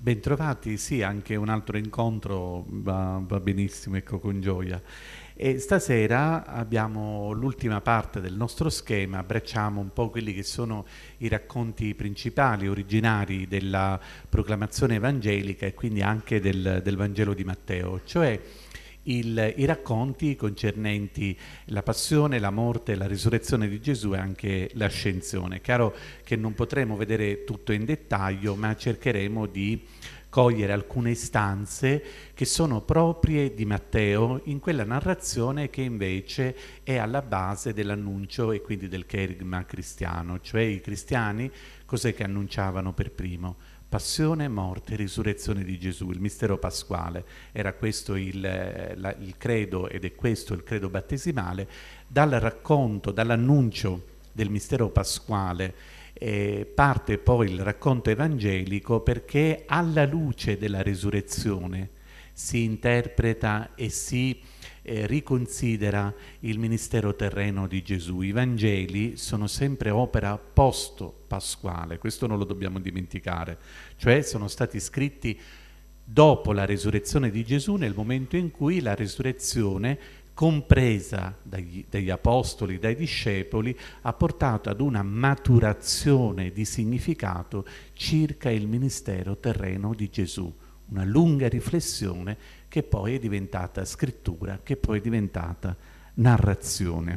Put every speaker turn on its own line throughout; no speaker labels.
Bentrovati, sì, anche un altro incontro va benissimo, ecco, con gioia. E stasera abbiamo l'ultima parte del nostro schema, abbracciamo un po' quelli che sono i racconti principali, originari della proclamazione evangelica e quindi anche del Vangelo di Matteo, cioè i racconti concernenti la passione, la morte, la risurrezione di Gesù e anche l'ascensione. Chiaro che non potremo vedere tutto in dettaglio, ma cercheremo di cogliere alcune istanze che sono proprie di Matteo in quella narrazione che invece è alla base dell'annuncio e quindi del kerigma cristiano, cioè i cristiani cos'è che annunciavano per primo? Passione, morte e risurrezione di Gesù, il mistero pasquale. Era questo il credo ed è questo il credo battesimale. Dal racconto, dall'annuncio del mistero pasquale parte poi il racconto evangelico, perché alla luce della risurrezione si interpreta e si riconsidera il ministero terreno di Gesù. I Vangeli sono sempre opera post-pasquale, questo non lo dobbiamo dimenticare, cioè sono stati scritti dopo la risurrezione di Gesù, nel momento in cui la risurrezione, compresa dagli apostoli, dai discepoli, ha portato ad una maturazione di significato circa il ministero terreno di Gesù. Una lunga riflessione che poi è diventata scrittura, che poi è diventata narrazione.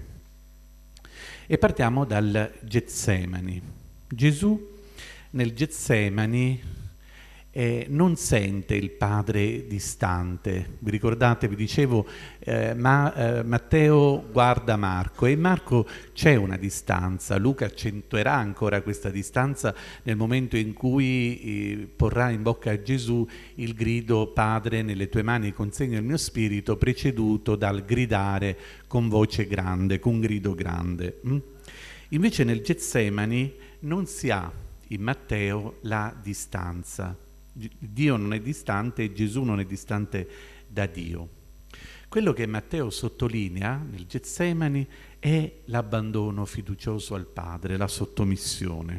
E partiamo dal Getsemani. Gesù nel Getsemani non sente il Padre distante. Vi ricordate, vi dicevo, Matteo guarda Marco e in Marco c'è una distanza. Luca accentuerà ancora questa distanza nel momento in cui porrà in bocca a Gesù il grido: Padre, nelle tue mani consegno il mio spirito, preceduto dal gridare con voce grande, con grido grande. Invece nel Getsemani non si ha in Matteo la distanza. Dio non è distante e Gesù non è distante da Dio. Quello che Matteo sottolinea nel Getsemani è l'abbandono fiducioso al Padre, la sottomissione.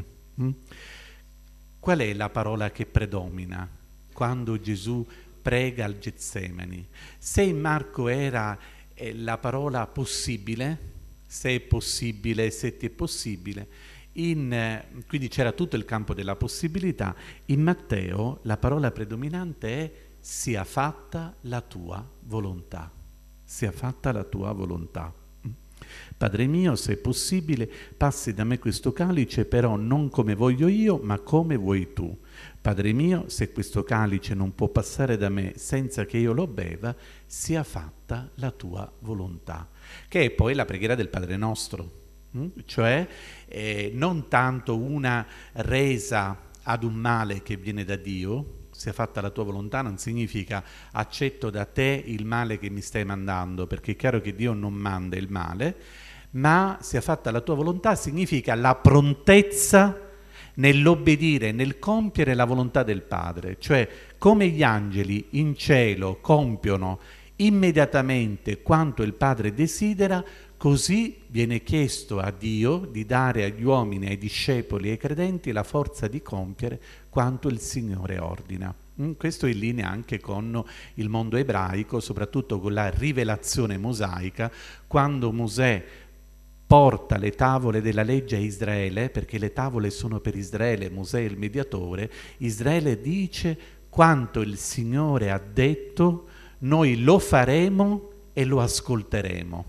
Qual è la parola che predomina quando Gesù prega al Getsemani? Se in Marco era la parola possibile, se è possibile, se ti è possibile, quindi c'era tutto il campo della possibilità. In Matteo la parola predominante è: sia fatta la tua volontà. Sia fatta la tua volontà. Padre mio, se è possibile, passi da me questo calice, però non come voglio io, ma come vuoi tu. Padre mio, se questo calice non può passare da me senza che io lo beva, sia fatta la tua volontà. Che è poi la preghiera del Padre nostro. Cioè non tanto una resa ad un male che viene da Dio. Sia fatta la tua volontà non significa accetto da te il male che mi stai mandando, perché è chiaro che Dio non manda il male, ma sia fatta la tua volontà significa la prontezza nell'obbedire, nel compiere la volontà del Padre, cioè come gli angeli in cielo compiono immediatamente quanto il Padre desidera, così viene chiesto a Dio di dare agli uomini, ai discepoli e ai credenti la forza di compiere quanto il Signore ordina. Questo è in linea anche con il mondo ebraico, soprattutto con la rivelazione mosaica, quando Mosè porta le tavole della legge a Israele, perché le tavole sono per Israele, Mosè è il mediatore. Israele dice: quanto il Signore ha detto, noi lo faremo e lo ascolteremo.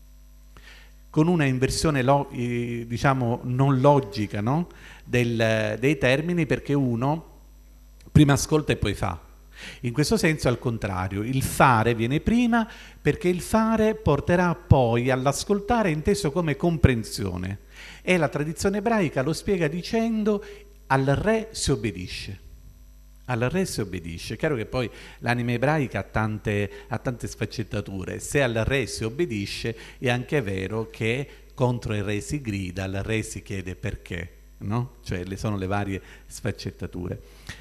Con una inversione diciamo non logica, no? Dei termini, perché uno prima ascolta e poi fa. In questo senso al contrario, il fare viene prima, perché il fare porterà poi all'ascoltare, inteso come comprensione. E la tradizione ebraica lo spiega dicendo: al re si obbedisce. Al re si obbedisce. Chiaro che poi l'anima ebraica ha tante sfaccettature. Se al re si obbedisce, è anche vero che contro il re si grida, al re si chiede perché, no? Cioè sono le varie sfaccettature.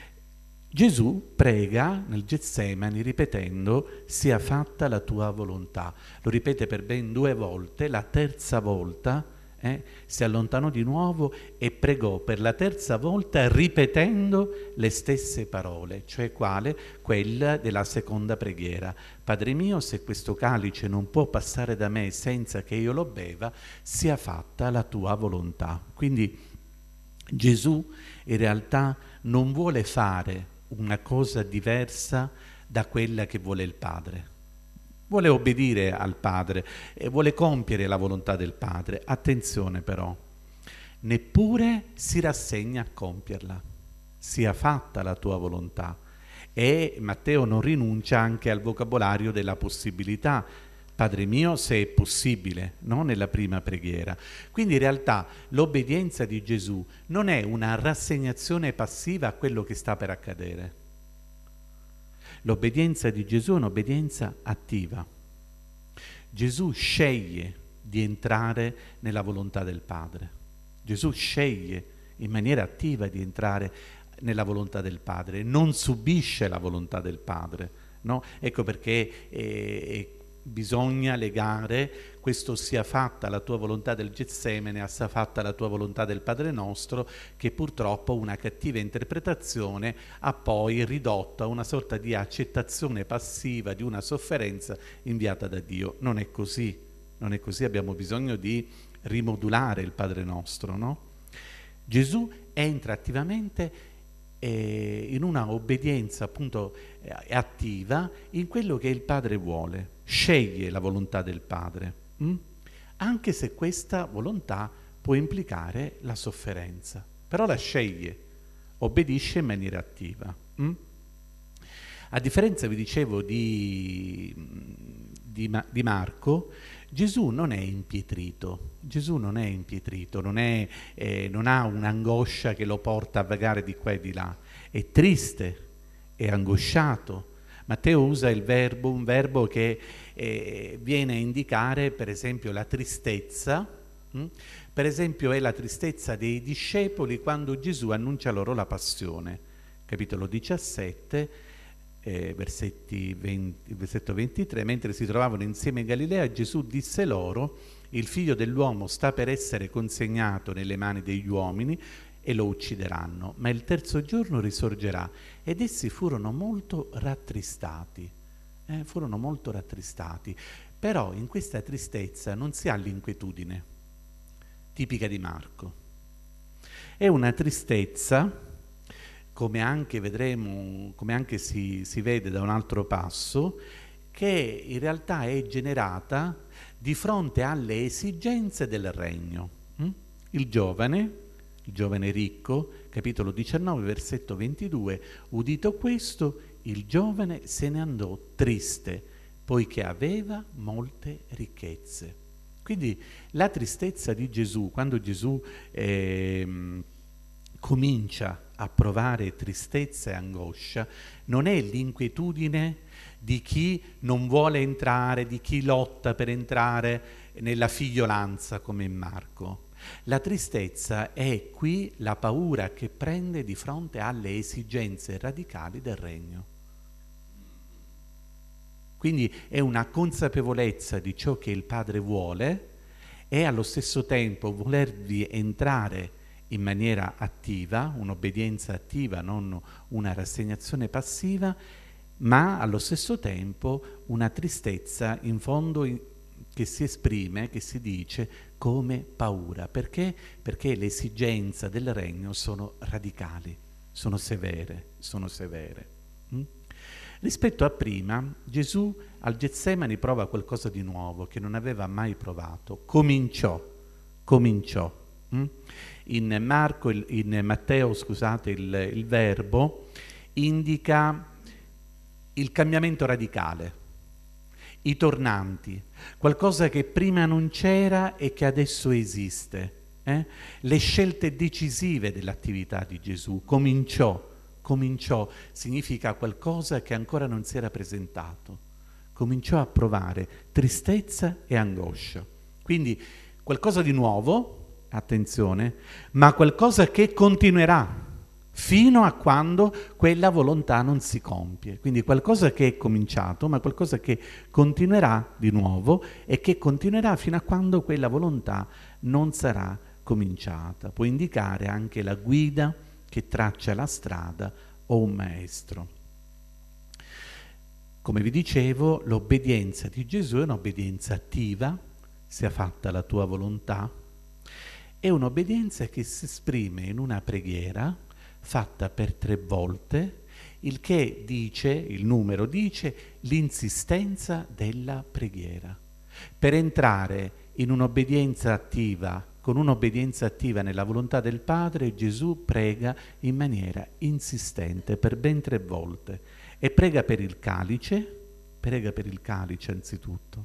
Gesù prega nel Getsemani ripetendo: sia fatta la tua volontà. Lo ripete per ben 2 volte, la terza volta Si allontanò di nuovo e pregò per la terza volta ripetendo le stesse parole, cioè quale? Quella della seconda preghiera. Padre mio, se questo calice non può passare da me senza che io lo beva, sia fatta la tua volontà. Quindi Gesù in realtà non vuole fare una cosa diversa da quella che vuole il Padre. Vuole obbedire al Padre e vuole compiere la volontà del Padre. Attenzione però, neppure si rassegna a compierla. Sia fatta la tua volontà. E Matteo non rinuncia anche al vocabolario della possibilità. Padre mio, se è possibile, no? Nella prima preghiera. Quindi in realtà l'obbedienza di Gesù non è una rassegnazione passiva a quello che sta per accadere. L'obbedienza di Gesù è un'obbedienza attiva. Gesù sceglie di entrare nella volontà del Padre. Gesù sceglie in maniera attiva di entrare nella volontà del Padre, non subisce la volontà del Padre, no? Ecco perché bisogna legare questo sia fatta la tua volontà del Getsemane a sia fatta la tua volontà del Padre nostro, che purtroppo una cattiva interpretazione ha poi ridotto a una sorta di accettazione passiva di una sofferenza inviata da Dio. Non è così, non è così, abbiamo bisogno di rimodulare il Padre nostro, no? Gesù entra attivamente in una obbedienza appunto attiva in quello che il Padre vuole, sceglie la volontà del Padre, anche se questa volontà può implicare la sofferenza, però la sceglie, obbedisce in maniera attiva. A differenza, vi dicevo, di Marco, Gesù non è impietrito, Gesù non è impietrito, non ha un'angoscia che lo porta a vagare di qua e di là, è triste, è angosciato. Matteo usa un verbo che viene a indicare per esempio la tristezza, per esempio è la tristezza dei discepoli quando Gesù annuncia loro la passione, capitolo 17, versetto 23, mentre si trovavano insieme in Galilea, Gesù disse loro: il figlio dell'uomo sta per essere consegnato nelle mani degli uomini e lo uccideranno, ma il terzo giorno risorgerà. Ed essi furono molto rattristati, però in questa tristezza non si ha l'inquietudine tipica di Marco, è una tristezza, come anche vedremo, come anche si vede da un altro passo, che in realtà è generata di fronte alle esigenze del regno. Il giovane ricco, capitolo 19, versetto 22, udito questo, il giovane se ne andò triste, poiché aveva molte ricchezze. Quindi la tristezza di Gesù, quando Gesù comincia a provare tristezza e angoscia, non è l'inquietudine di chi non vuole entrare, di chi lotta per entrare nella figliolanza come in Marco. La tristezza è qui la paura che prende di fronte alle esigenze radicali del regno. Quindi è una consapevolezza di ciò che il Padre vuole e allo stesso tempo volervi entrare in maniera attiva, un'obbedienza attiva, non una rassegnazione passiva, ma allo stesso tempo una tristezza in fondo che si esprime, che si dice come paura. Perché? Perché le esigenze del regno sono radicali, sono severe. Rispetto a prima, Gesù al Getsemani prova qualcosa di nuovo che non aveva mai provato. Cominciò. In Matteo, il verbo indica il cambiamento radicale, i tornanti, qualcosa che prima non c'era e che adesso esiste, le scelte decisive dell'attività di Gesù. Cominciò, significa qualcosa che ancora non si era presentato, cominciò a provare tristezza e angoscia, quindi qualcosa di nuovo, attenzione, ma qualcosa che continuerà, fino a quando quella volontà non si compie. Quindi qualcosa che è cominciato, ma qualcosa che continuerà di nuovo e che continuerà fino a quando quella volontà non sarà cominciata. Può indicare anche la guida che traccia la strada o un maestro. Come vi dicevo, l'obbedienza di Gesù è un'obbedienza attiva, sia fatta la tua volontà, è un'obbedienza che si esprime in una preghiera fatta per 3 volte, il che dice, il numero dice, l'insistenza della preghiera. Per entrare in un'obbedienza attiva, con un'obbedienza attiva nella volontà del Padre, Gesù prega in maniera insistente per ben 3 volte. E prega per il calice anzitutto.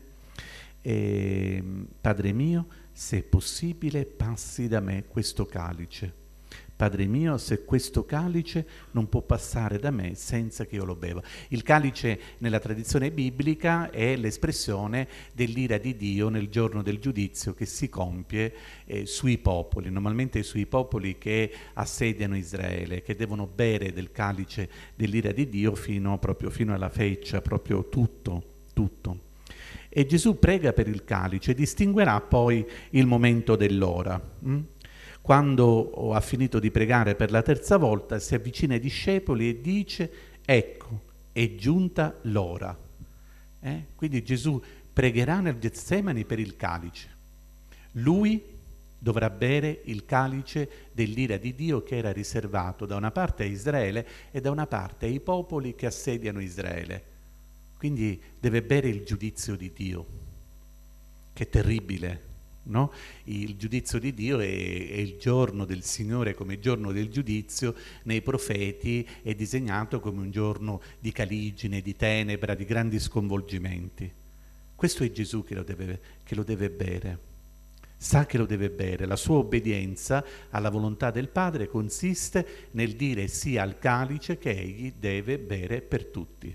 Padre mio, se è possibile, passi da me questo calice. Padre mio, se questo calice non può passare da me senza che io lo beva. Il calice nella tradizione biblica è l'espressione dell'ira di Dio nel giorno del giudizio che si compie sui popoli, normalmente sui popoli che assediano Israele, che devono bere del calice dell'ira di Dio fino alla feccia, proprio tutto. E Gesù prega per il calice, distinguerà poi il momento dell'ora. Quando ha finito di pregare per la 3ª volta, si avvicina ai discepoli e dice: ecco, è giunta l'ora. Quindi Gesù pregherà nel Getsemani per il calice. Lui dovrà bere il calice dell'ira di Dio che era riservato da una parte a Israele e da una parte ai popoli che assediano Israele. Quindi deve bere il giudizio di Dio, che è terribile. No? Il giudizio di Dio è il giorno del Signore come giorno del giudizio. Nei profeti è disegnato come un giorno di caligine, di tenebra, di grandi sconvolgimenti. Questo è Gesù che lo deve bere, sa che lo deve bere. La sua obbedienza alla volontà del Padre consiste nel dire sì al calice che egli deve bere per tutti.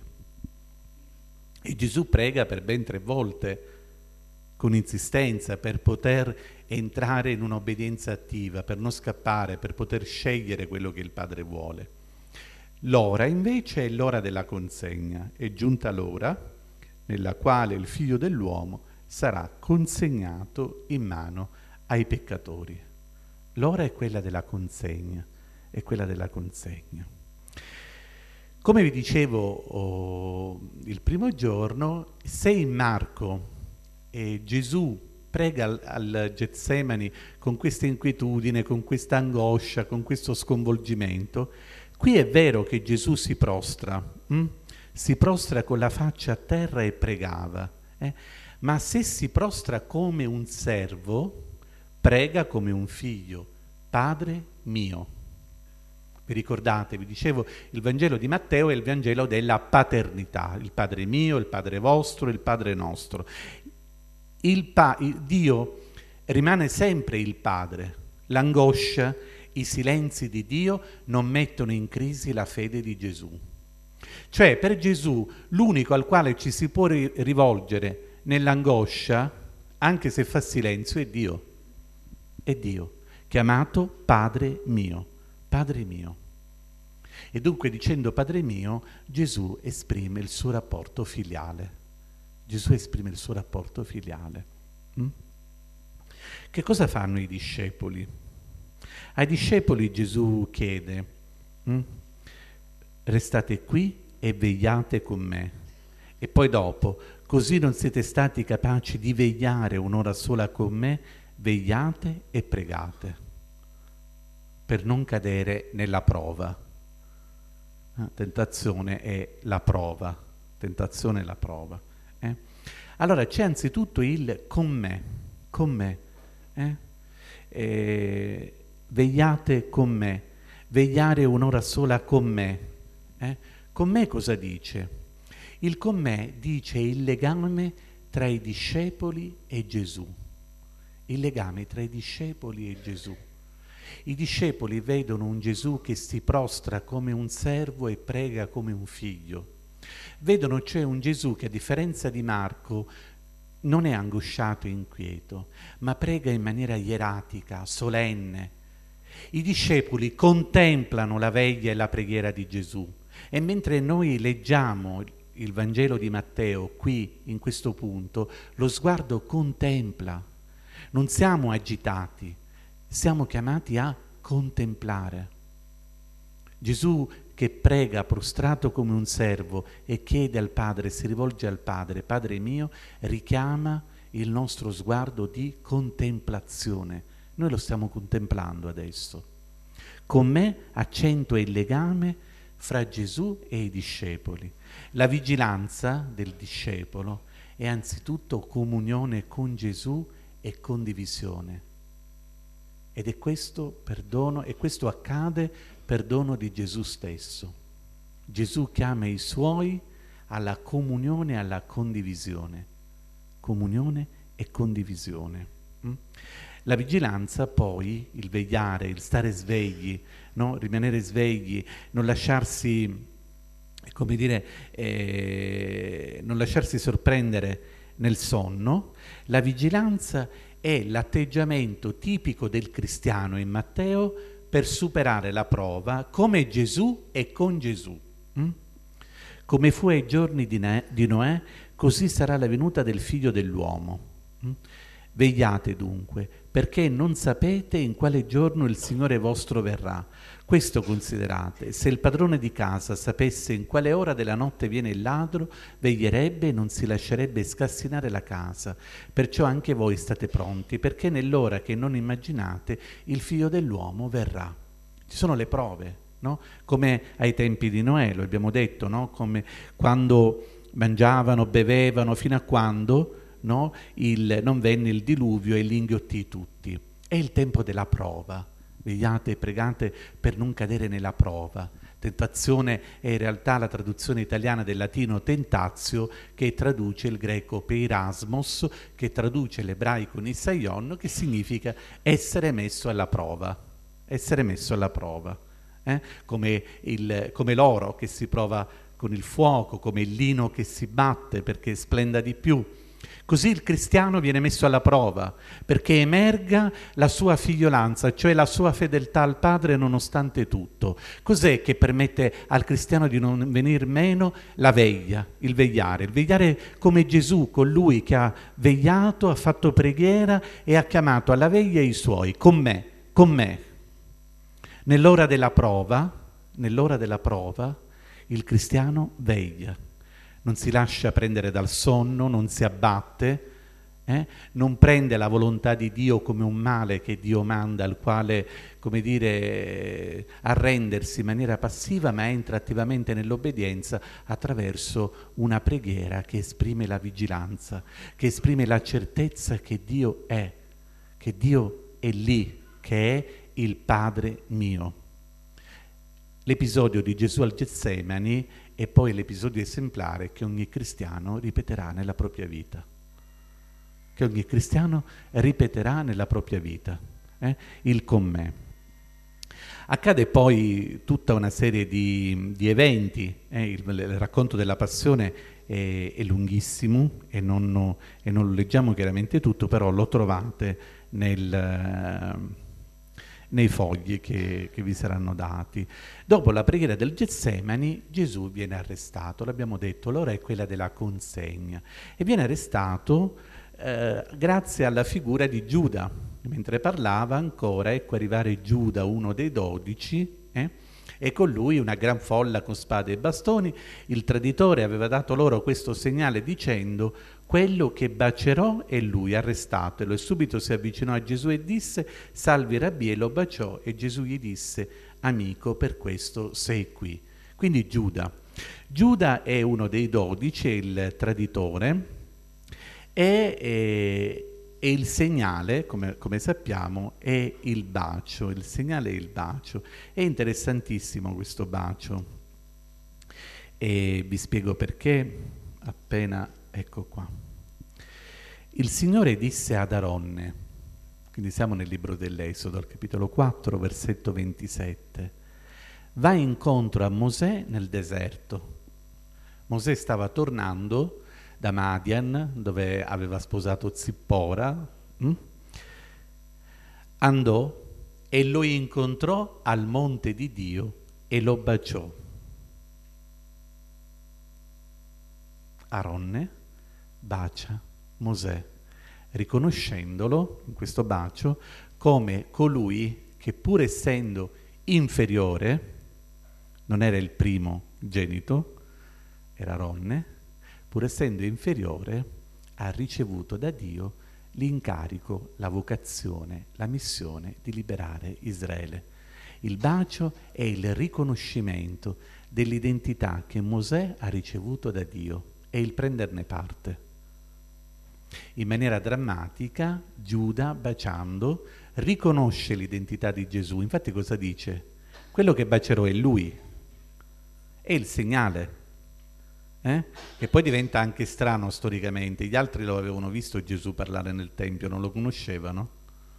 E Gesù prega per ben 3 volte con insistenza per poter entrare in un'obbedienza attiva, per non scappare, per poter scegliere quello che il Padre vuole. L'ora invece è l'ora della consegna. È giunta l'ora nella quale il Figlio dell'uomo sarà consegnato in mano ai peccatori. L'ora è quella della consegna, è quella della consegna. Come vi dicevo il primo giorno, se in Marco Gesù prega al Getsemani con questa inquietudine, con questa angoscia, con questo sconvolgimento, qui è vero che Gesù si prostra con la faccia a terra e pregava, ma se si prostra come un servo, prega come un figlio, Padre mio. Vi ricordate, vi dicevo, il Vangelo di Matteo è il Vangelo della paternità, il Padre mio, il Padre vostro, il Padre nostro. Dio rimane sempre il Padre. L'angoscia, i silenzi di Dio non mettono in crisi la fede di Gesù. Cioè, per Gesù, l'unico al quale ci si può rivolgere nell'angoscia, anche se fa silenzio, è Dio. È Dio, chiamato Padre mio. Padre mio. E dunque, dicendo Padre mio, Gesù esprime il suo rapporto filiale. Gesù esprime il suo rapporto filiale. Che cosa fanno i discepoli? Ai discepoli Gesù chiede: restate qui e vegliate con me. E poi dopo: così non siete stati capaci di vegliare un'ora sola con me, vegliate e pregate per non cadere nella prova. Tentazione è la prova. Tentazione è la prova. Allora c'è anzitutto il con me. Vegliate con me, vegliare un'ora sola con me. Con me cosa dice? Il con me dice il legame tra i discepoli e Gesù. Il legame tra i discepoli e Gesù. I discepoli vedono un Gesù che si prostra come un servo e prega come un figlio. Vedono cioè un Gesù che, a differenza di Marco, non è angosciato e inquieto, ma prega in maniera ieratica, solenne. I discepoli contemplano la veglia e la preghiera di Gesù, e mentre noi leggiamo il Vangelo di Matteo qui in questo punto, lo sguardo contempla. Non siamo agitati, siamo chiamati a contemplare. Gesù che prega prostrato come un servo e chiede al Padre, si rivolge al Padre, Padre mio, richiama il nostro sguardo di contemplazione. Noi lo stiamo contemplando adesso. Con me accentua il legame fra Gesù e i discepoli. La vigilanza del discepolo è anzitutto comunione con Gesù e condivisione. Ed è questo perdono, e questo accade per dono di Gesù stesso. Gesù chiama i suoi alla comunione e alla condivisione. Comunione e condivisione. La vigilanza poi, il vegliare, il stare svegli, no? Rimanere svegli, non lasciarsi, come dire, non lasciarsi sorprendere nel sonno. La vigilanza è l'atteggiamento tipico del cristiano in Matteo per superare la prova come Gesù e con Gesù. Come fu ai giorni di Noè, così sarà la venuta del Figlio dell'uomo. Vegliate dunque, perché non sapete in quale giorno il Signore vostro verrà. Questo considerate: se il padrone di casa sapesse in quale ora della notte viene il ladro, veglierebbe e non si lascerebbe scassinare la casa. Perciò anche voi state pronti, perché nell'ora che non immaginate il Figlio dell'uomo verrà. Ci sono le prove, no? Come ai tempi di Noè, lo abbiamo detto, no? Come quando mangiavano, bevevano, fino a quando, no? Non venne il diluvio e li inghiottì tutti. È il tempo della prova. Vegliate e pregate per non cadere nella prova. Tentazione è in realtà la traduzione italiana del latino tentatio, che traduce il greco peirasmos, che traduce l'ebraico nisaion, che significa essere messo alla prova. Essere messo alla prova. Come l'oro che si prova con il fuoco, come il lino che si batte perché splenda di più. Così il cristiano viene messo alla prova perché emerga la sua figliolanza, cioè la sua fedeltà al Padre nonostante tutto. Cos'è che permette al cristiano di non venir meno? La veglia, il vegliare come Gesù, colui che ha vegliato, ha fatto preghiera e ha chiamato alla veglia i suoi, con me. Nell'ora della prova, il cristiano veglia. Non si lascia prendere dal sonno, non si abbatte, non prende la volontà di Dio come un male che Dio manda, al quale, come dire, arrendersi in maniera passiva, ma entra attivamente nell'obbedienza attraverso una preghiera che esprime la vigilanza, che esprime la certezza che Dio è lì, che è il Padre mio. L'episodio di Gesù al Getsemani è poi l'episodio esemplare che ogni cristiano ripeterà nella propria vita. Il con me. Accade poi tutta una serie di eventi. Il racconto della passione è lunghissimo e non lo leggiamo chiaramente tutto, però lo trovate nei fogli che vi saranno dati. Dopo la preghiera del Getsemani, Gesù viene arrestato, l'abbiamo detto, l'ora è quella della consegna, e viene arrestato grazie alla figura di Giuda. Mentre parlava ancora, ecco arrivare Giuda, uno dei 12, e con lui una gran folla con spade e bastoni. Il traditore aveva dato loro questo segnale dicendo: quello che bacerò è lui, arrestatelo. E subito si avvicinò a Gesù e disse: salvi Rabbì, e lo baciò, e Gesù gli disse: amico, per questo sei qui. Quindi Giuda è uno dei 12, è il traditore, e il segnale, come sappiamo, è il bacio. Il segnale è il bacio. È interessantissimo questo bacio, e vi spiego perché appena, ecco qua. Il Signore disse ad Aronne, quindi siamo nel libro dell'Esodo, al capitolo 4, versetto 27, vai incontro a Mosè nel deserto. Mosè stava tornando da Madian, dove aveva sposato Zippora, andò e lo incontrò al monte di Dio e lo baciò. Aronne bacia Mosè, riconoscendolo in questo bacio come colui che, pur essendo inferiore, non era il primogenito, era Aronne, pur essendo inferiore, ha ricevuto da Dio l'incarico, la vocazione, la missione di liberare Israele. Il bacio è il riconoscimento dell'identità che Mosè ha ricevuto da Dio e il prenderne parte. In maniera drammatica, Giuda, baciando, riconosce l'identità di Gesù. Infatti cosa dice? Quello che bacerò è lui, è il segnale. Che poi diventa anche strano storicamente. Gli altri lo avevano visto Gesù parlare nel Tempio, non lo conoscevano.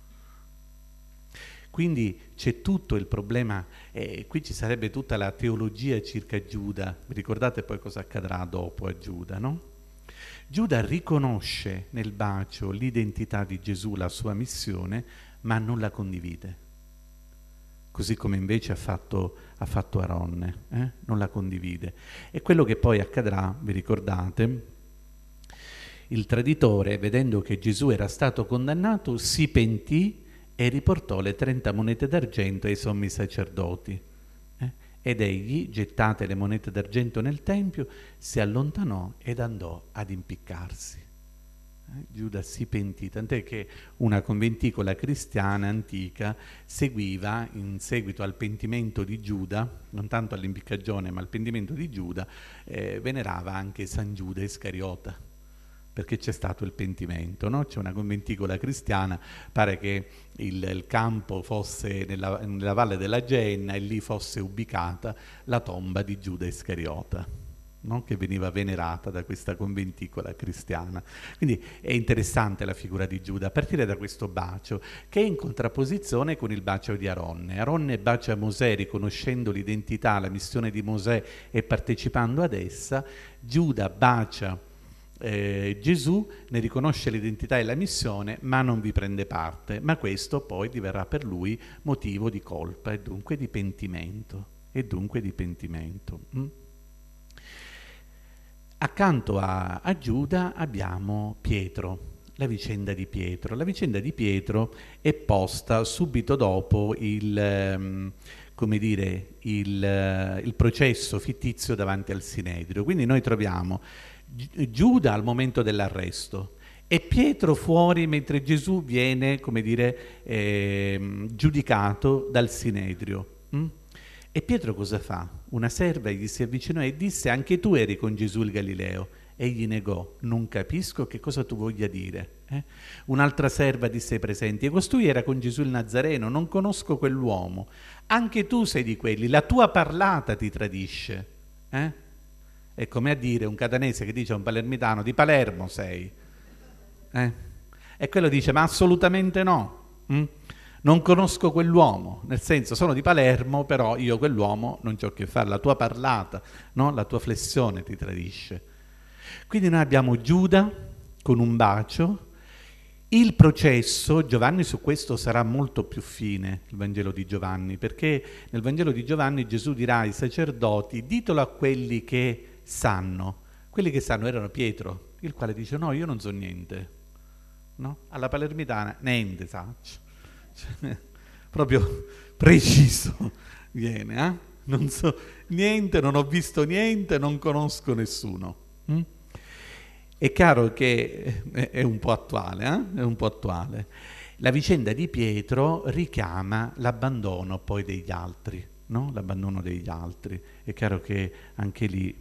Quindi c'è tutto il problema, qui ci sarebbe tutta la teologia circa Giuda. Vi ricordate poi cosa accadrà dopo a Giuda, no? Giuda riconosce nel bacio l'identità di Gesù, la sua missione, ma non la condivide. Così come invece ha fatto Aronne, non la condivide. E quello che poi accadrà, vi ricordate, il traditore, vedendo che Gesù era stato condannato, si pentì e riportò le 30 monete d'argento ai sommi sacerdoti. Ed egli, gettate le monete d'argento nel tempio, si allontanò ed andò ad impiccarsi. Giuda si pentì, tant'è che una conventicola cristiana antica seguiva, in seguito al pentimento di Giuda, non tanto all'impiccagione ma al pentimento di Giuda, venerava anche San Giuda Iscariota, perché c'è stato il pentimento, no? C'è una conventicola cristiana, pare che il campo fosse nella valle della Genna e lì fosse ubicata la tomba di Giuda Iscariota, no? Che veniva venerata da questa conventicola cristiana. Quindi è interessante la figura di Giuda, a partire da questo bacio, che è in contrapposizione con il bacio di Aronne. Aronne bacia Mosè riconoscendo l'identità, la missione di Mosè e partecipando ad essa. Giuda bacia Gesù, ne riconosce l'identità e la missione, ma non vi prende parte. Ma questo poi diverrà per lui motivo di colpa e dunque di pentimento. Accanto a Giuda abbiamo Pietro, la vicenda di Pietro. La vicenda di Pietro è posta subito dopo il processo fittizio davanti al Sinedrio. Quindi noi troviamo Giuda al momento dell'arresto e Pietro fuori mentre Gesù viene, giudicato dal Sinedrio. E Pietro cosa fa? Una serva gli si avvicinò e disse: anche tu eri con Gesù il Galileo. Egli negò: non capisco che cosa tu voglia dire. Un'altra serva disse ai presenti: e costui era con Gesù il Nazareno, non conosco quell'uomo. Anche tu sei di quelli, la tua parlata ti tradisce. È come a dire un catanese che dice a un palermitano: di Palermo sei. E quello dice: ma assolutamente no. Non conosco quell'uomo, nel senso sono di Palermo, però io quell'uomo non c'ho a che fare, la tua parlata, no? La tua flessione ti tradisce. Quindi noi abbiamo Giuda con un bacio, il processo, Giovanni su questo sarà molto più fine, il Vangelo di Giovanni, perché nel Vangelo di Giovanni Gesù dirà ai sacerdoti: ditelo a quelli che sanno. Quelli che sanno erano Pietro, il quale dice: no, io non so niente, no? Alla palermitana, niente saccio. Proprio preciso viene, non so niente, non ho visto niente, non conosco nessuno. È chiaro che è un po' attuale, è un po' attuale. La vicenda di Pietro richiama l'abbandono poi degli altri, no? L'abbandono degli altri. È chiaro che anche lì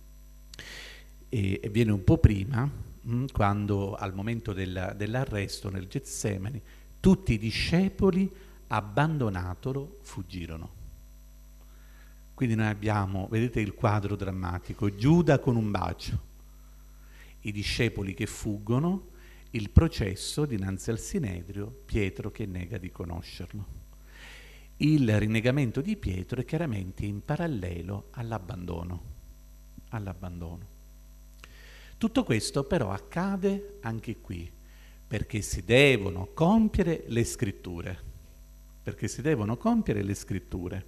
viene un po' prima, quando al momento dell'arresto nel Getsemani tutti i discepoli, abbandonatolo, fuggirono. Quindi noi abbiamo, vedete il quadro drammatico, Giuda con un bacio, i discepoli che fuggono, il processo dinanzi al Sinedrio, Pietro che nega di conoscerlo. Il rinnegamento di Pietro è chiaramente in parallelo all'abbandono. Tutto questo però accade anche qui, perché si devono compiere le scritture. perché si devono compiere le scritture.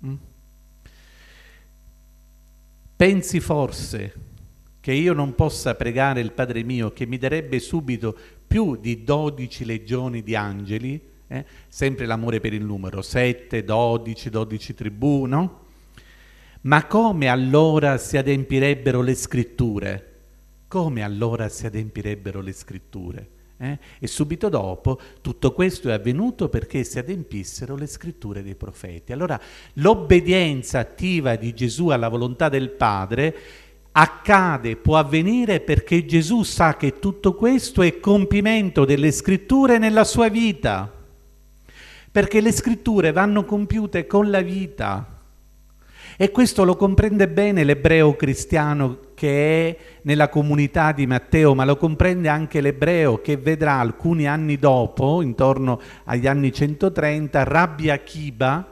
Pensi forse che io non possa pregare il Padre mio che mi darebbe subito più di 12 legioni di angeli? Sempre l'amore per il numero, 7, 12, 12 tribù, no? Ma come allora si adempirebbero le scritture? Come allora si adempirebbero le scritture? E subito dopo tutto questo è avvenuto perché si adempissero le scritture dei profeti. Allora l'obbedienza attiva di Gesù alla volontà del Padre accade, può avvenire perché Gesù sa che tutto questo è compimento delle scritture nella sua vita, perché le scritture vanno compiute con la vita. E questo lo comprende bene l'ebreo cristiano che è nella comunità di Matteo, ma lo comprende anche l'ebreo che vedrà alcuni anni dopo, intorno agli anni 130, Rabbi Akiba,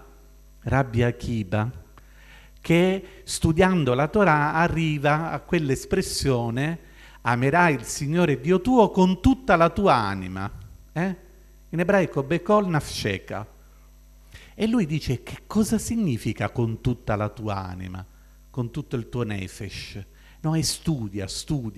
che studiando la Torah arriva a quell'espressione: amerai il Signore Dio tuo con tutta la tua anima. In ebraico bekol nafsheka. E lui dice: che cosa significa con tutta la tua anima, con tutto il tuo nefesh? No, e studia.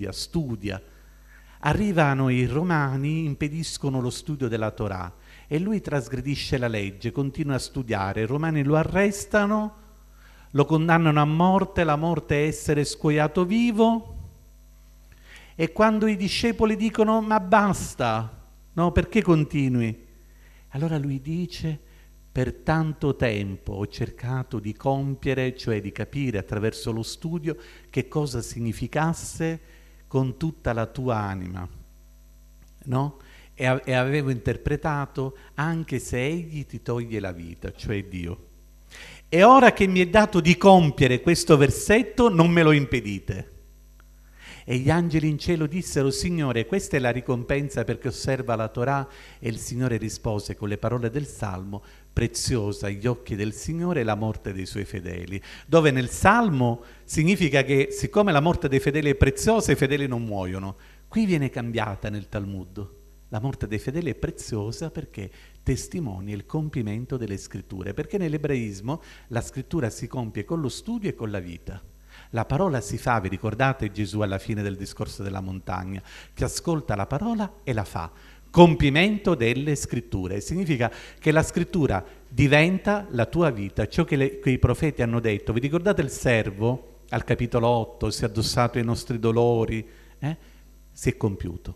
Arrivano i romani, impediscono lo studio della Torah e lui trasgredisce la legge, continua a studiare. I romani lo arrestano, lo condannano a morte, la morte è essere scuoiato vivo. E quando i discepoli dicono: ma basta, no, perché continui? Allora lui dice: per tanto tempo ho cercato di compiere, cioè di capire attraverso lo studio, che cosa significasse con tutta la tua anima, no? E avevo interpretato: anche se egli ti toglie la vita, cioè Dio. E ora che mi è dato di compiere questo versetto, non me lo impedite. E gli angeli in cielo dissero: Signore, questa è la ricompensa perché osserva la Torah. E il Signore rispose con le parole del Salmo: preziosa agli occhi del Signore la morte dei suoi fedeli. Dove nel Salmo significa che siccome la morte dei fedeli è preziosa, i fedeli non muoiono. Qui viene cambiata nel Talmud. La morte dei fedeli è preziosa perché testimonia il compimento delle scritture, perché nell'ebraismo la scrittura si compie con lo studio e con la vita. La parola si fa, vi ricordate Gesù alla fine del discorso della montagna, che ascolta la parola e la fa. Compimento delle scritture. Significa che la scrittura diventa la tua vita, ciò che i profeti hanno detto. Vi ricordate il servo al capitolo 8, si è addossato ai nostri dolori? Si è compiuto.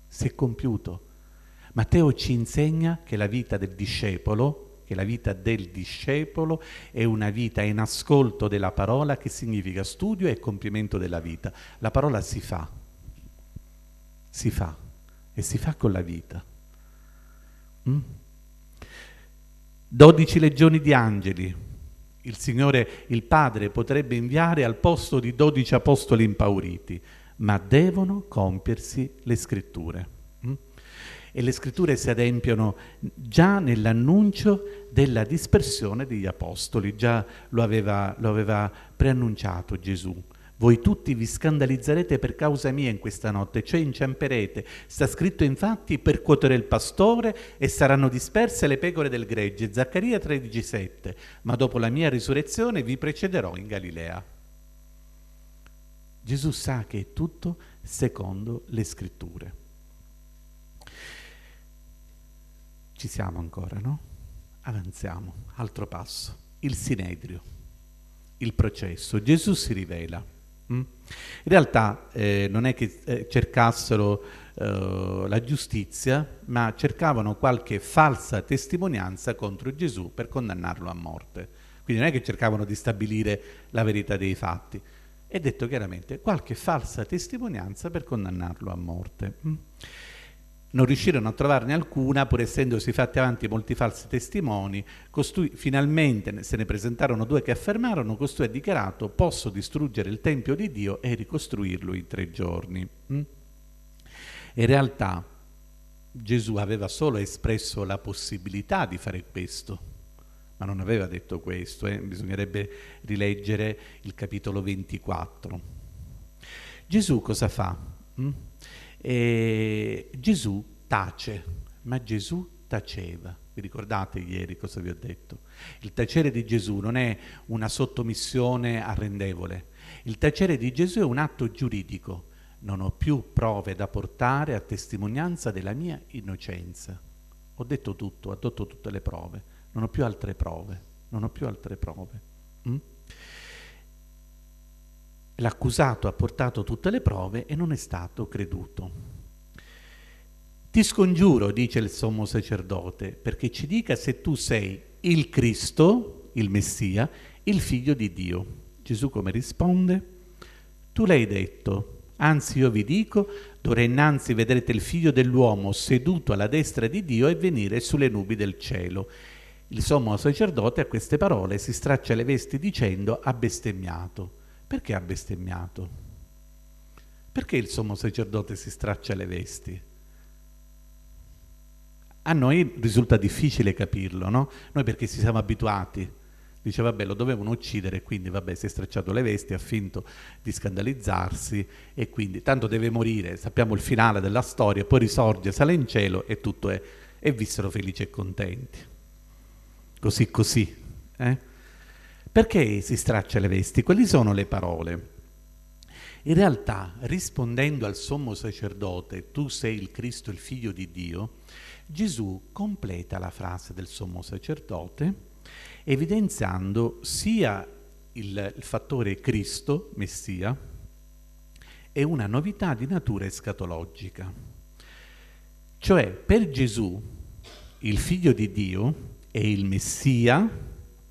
Matteo ci insegna che la vita del discepolo è una vita in ascolto della parola, che significa studio e compimento della vita. La parola si fa e si fa con la vita. 12 legioni di angeli il Signore, il Padre, potrebbe inviare al posto di 12 apostoli impauriti, ma devono compiersi le scritture. E le scritture si adempiono già nell'annuncio della dispersione degli apostoli, già lo aveva preannunciato Gesù. Voi tutti vi scandalizzerete per causa mia in questa notte, cioè inciamperete. Sta scritto infatti: percuoterò il pastore e saranno disperse le pecore del gregge. Zaccaria 13,7. Ma dopo la mia risurrezione vi precederò in Galilea. Gesù sa che è tutto secondo le scritture. Ci siamo ancora, no? Avanziamo, altro passo. Il Sinedrio, il processo. Gesù si rivela. In realtà non è che cercassero la giustizia, ma cercavano qualche falsa testimonianza contro Gesù per condannarlo a morte. Quindi non è che cercavano di stabilire la verità dei fatti. È detto chiaramente: qualche falsa testimonianza per condannarlo a morte. Non riuscirono a trovarne alcuna, pur essendosi fatti avanti molti falsi testimoni. Finalmente se ne presentarono 2 che affermarono: costui ha dichiarato: posso distruggere il Tempio di Dio e ricostruirlo in 3 giorni. In realtà Gesù aveva solo espresso la possibilità di fare questo, ma non aveva detto questo. Bisognerebbe rileggere il capitolo 24. Gesù cosa fa? Gesù tace, ma Gesù taceva. Vi ricordate ieri cosa vi ho detto? Il tacere di Gesù non è una sottomissione arrendevole. Il tacere di Gesù è un atto giuridico. Non ho più prove da portare a testimonianza della mia innocenza. Ho detto tutto, ho addotto tutte le prove. Non ho più altre prove. Non ho più altre prove. L'accusato ha portato tutte le prove e non è stato creduto. Ti scongiuro, dice il sommo sacerdote, perché ci dica se tu sei il Cristo, il Messia, il Figlio di Dio. Gesù come risponde? Tu l'hai detto, anzi io vi dico, d'ora innanzi vedrete il Figlio dell'uomo seduto alla destra di Dio e venire sulle nubi del cielo. Il sommo sacerdote a queste parole si straccia le vesti dicendo ha bestemmiato. Perché ha bestemmiato? Perché il sommo sacerdote si straccia le vesti? A noi risulta difficile capirlo, no? Noi perché ci siamo abituati. Dice, vabbè, lo dovevano uccidere, quindi, vabbè, si è stracciato le vesti, ha finto di scandalizzarsi e quindi, tanto deve morire, sappiamo il finale della storia, poi risorge, sale in cielo e tutto è... e vissero felici e contenti. Così così, eh? Perché si straccia le vesti? Quali sono le parole? In realtà, rispondendo al sommo sacerdote, tu sei il Cristo, il Figlio di Dio, Gesù completa la frase del sommo sacerdote, evidenziando sia il fattore Cristo, Messia, e una novità di natura escatologica. Cioè, per Gesù, il Figlio di Dio è il Messia,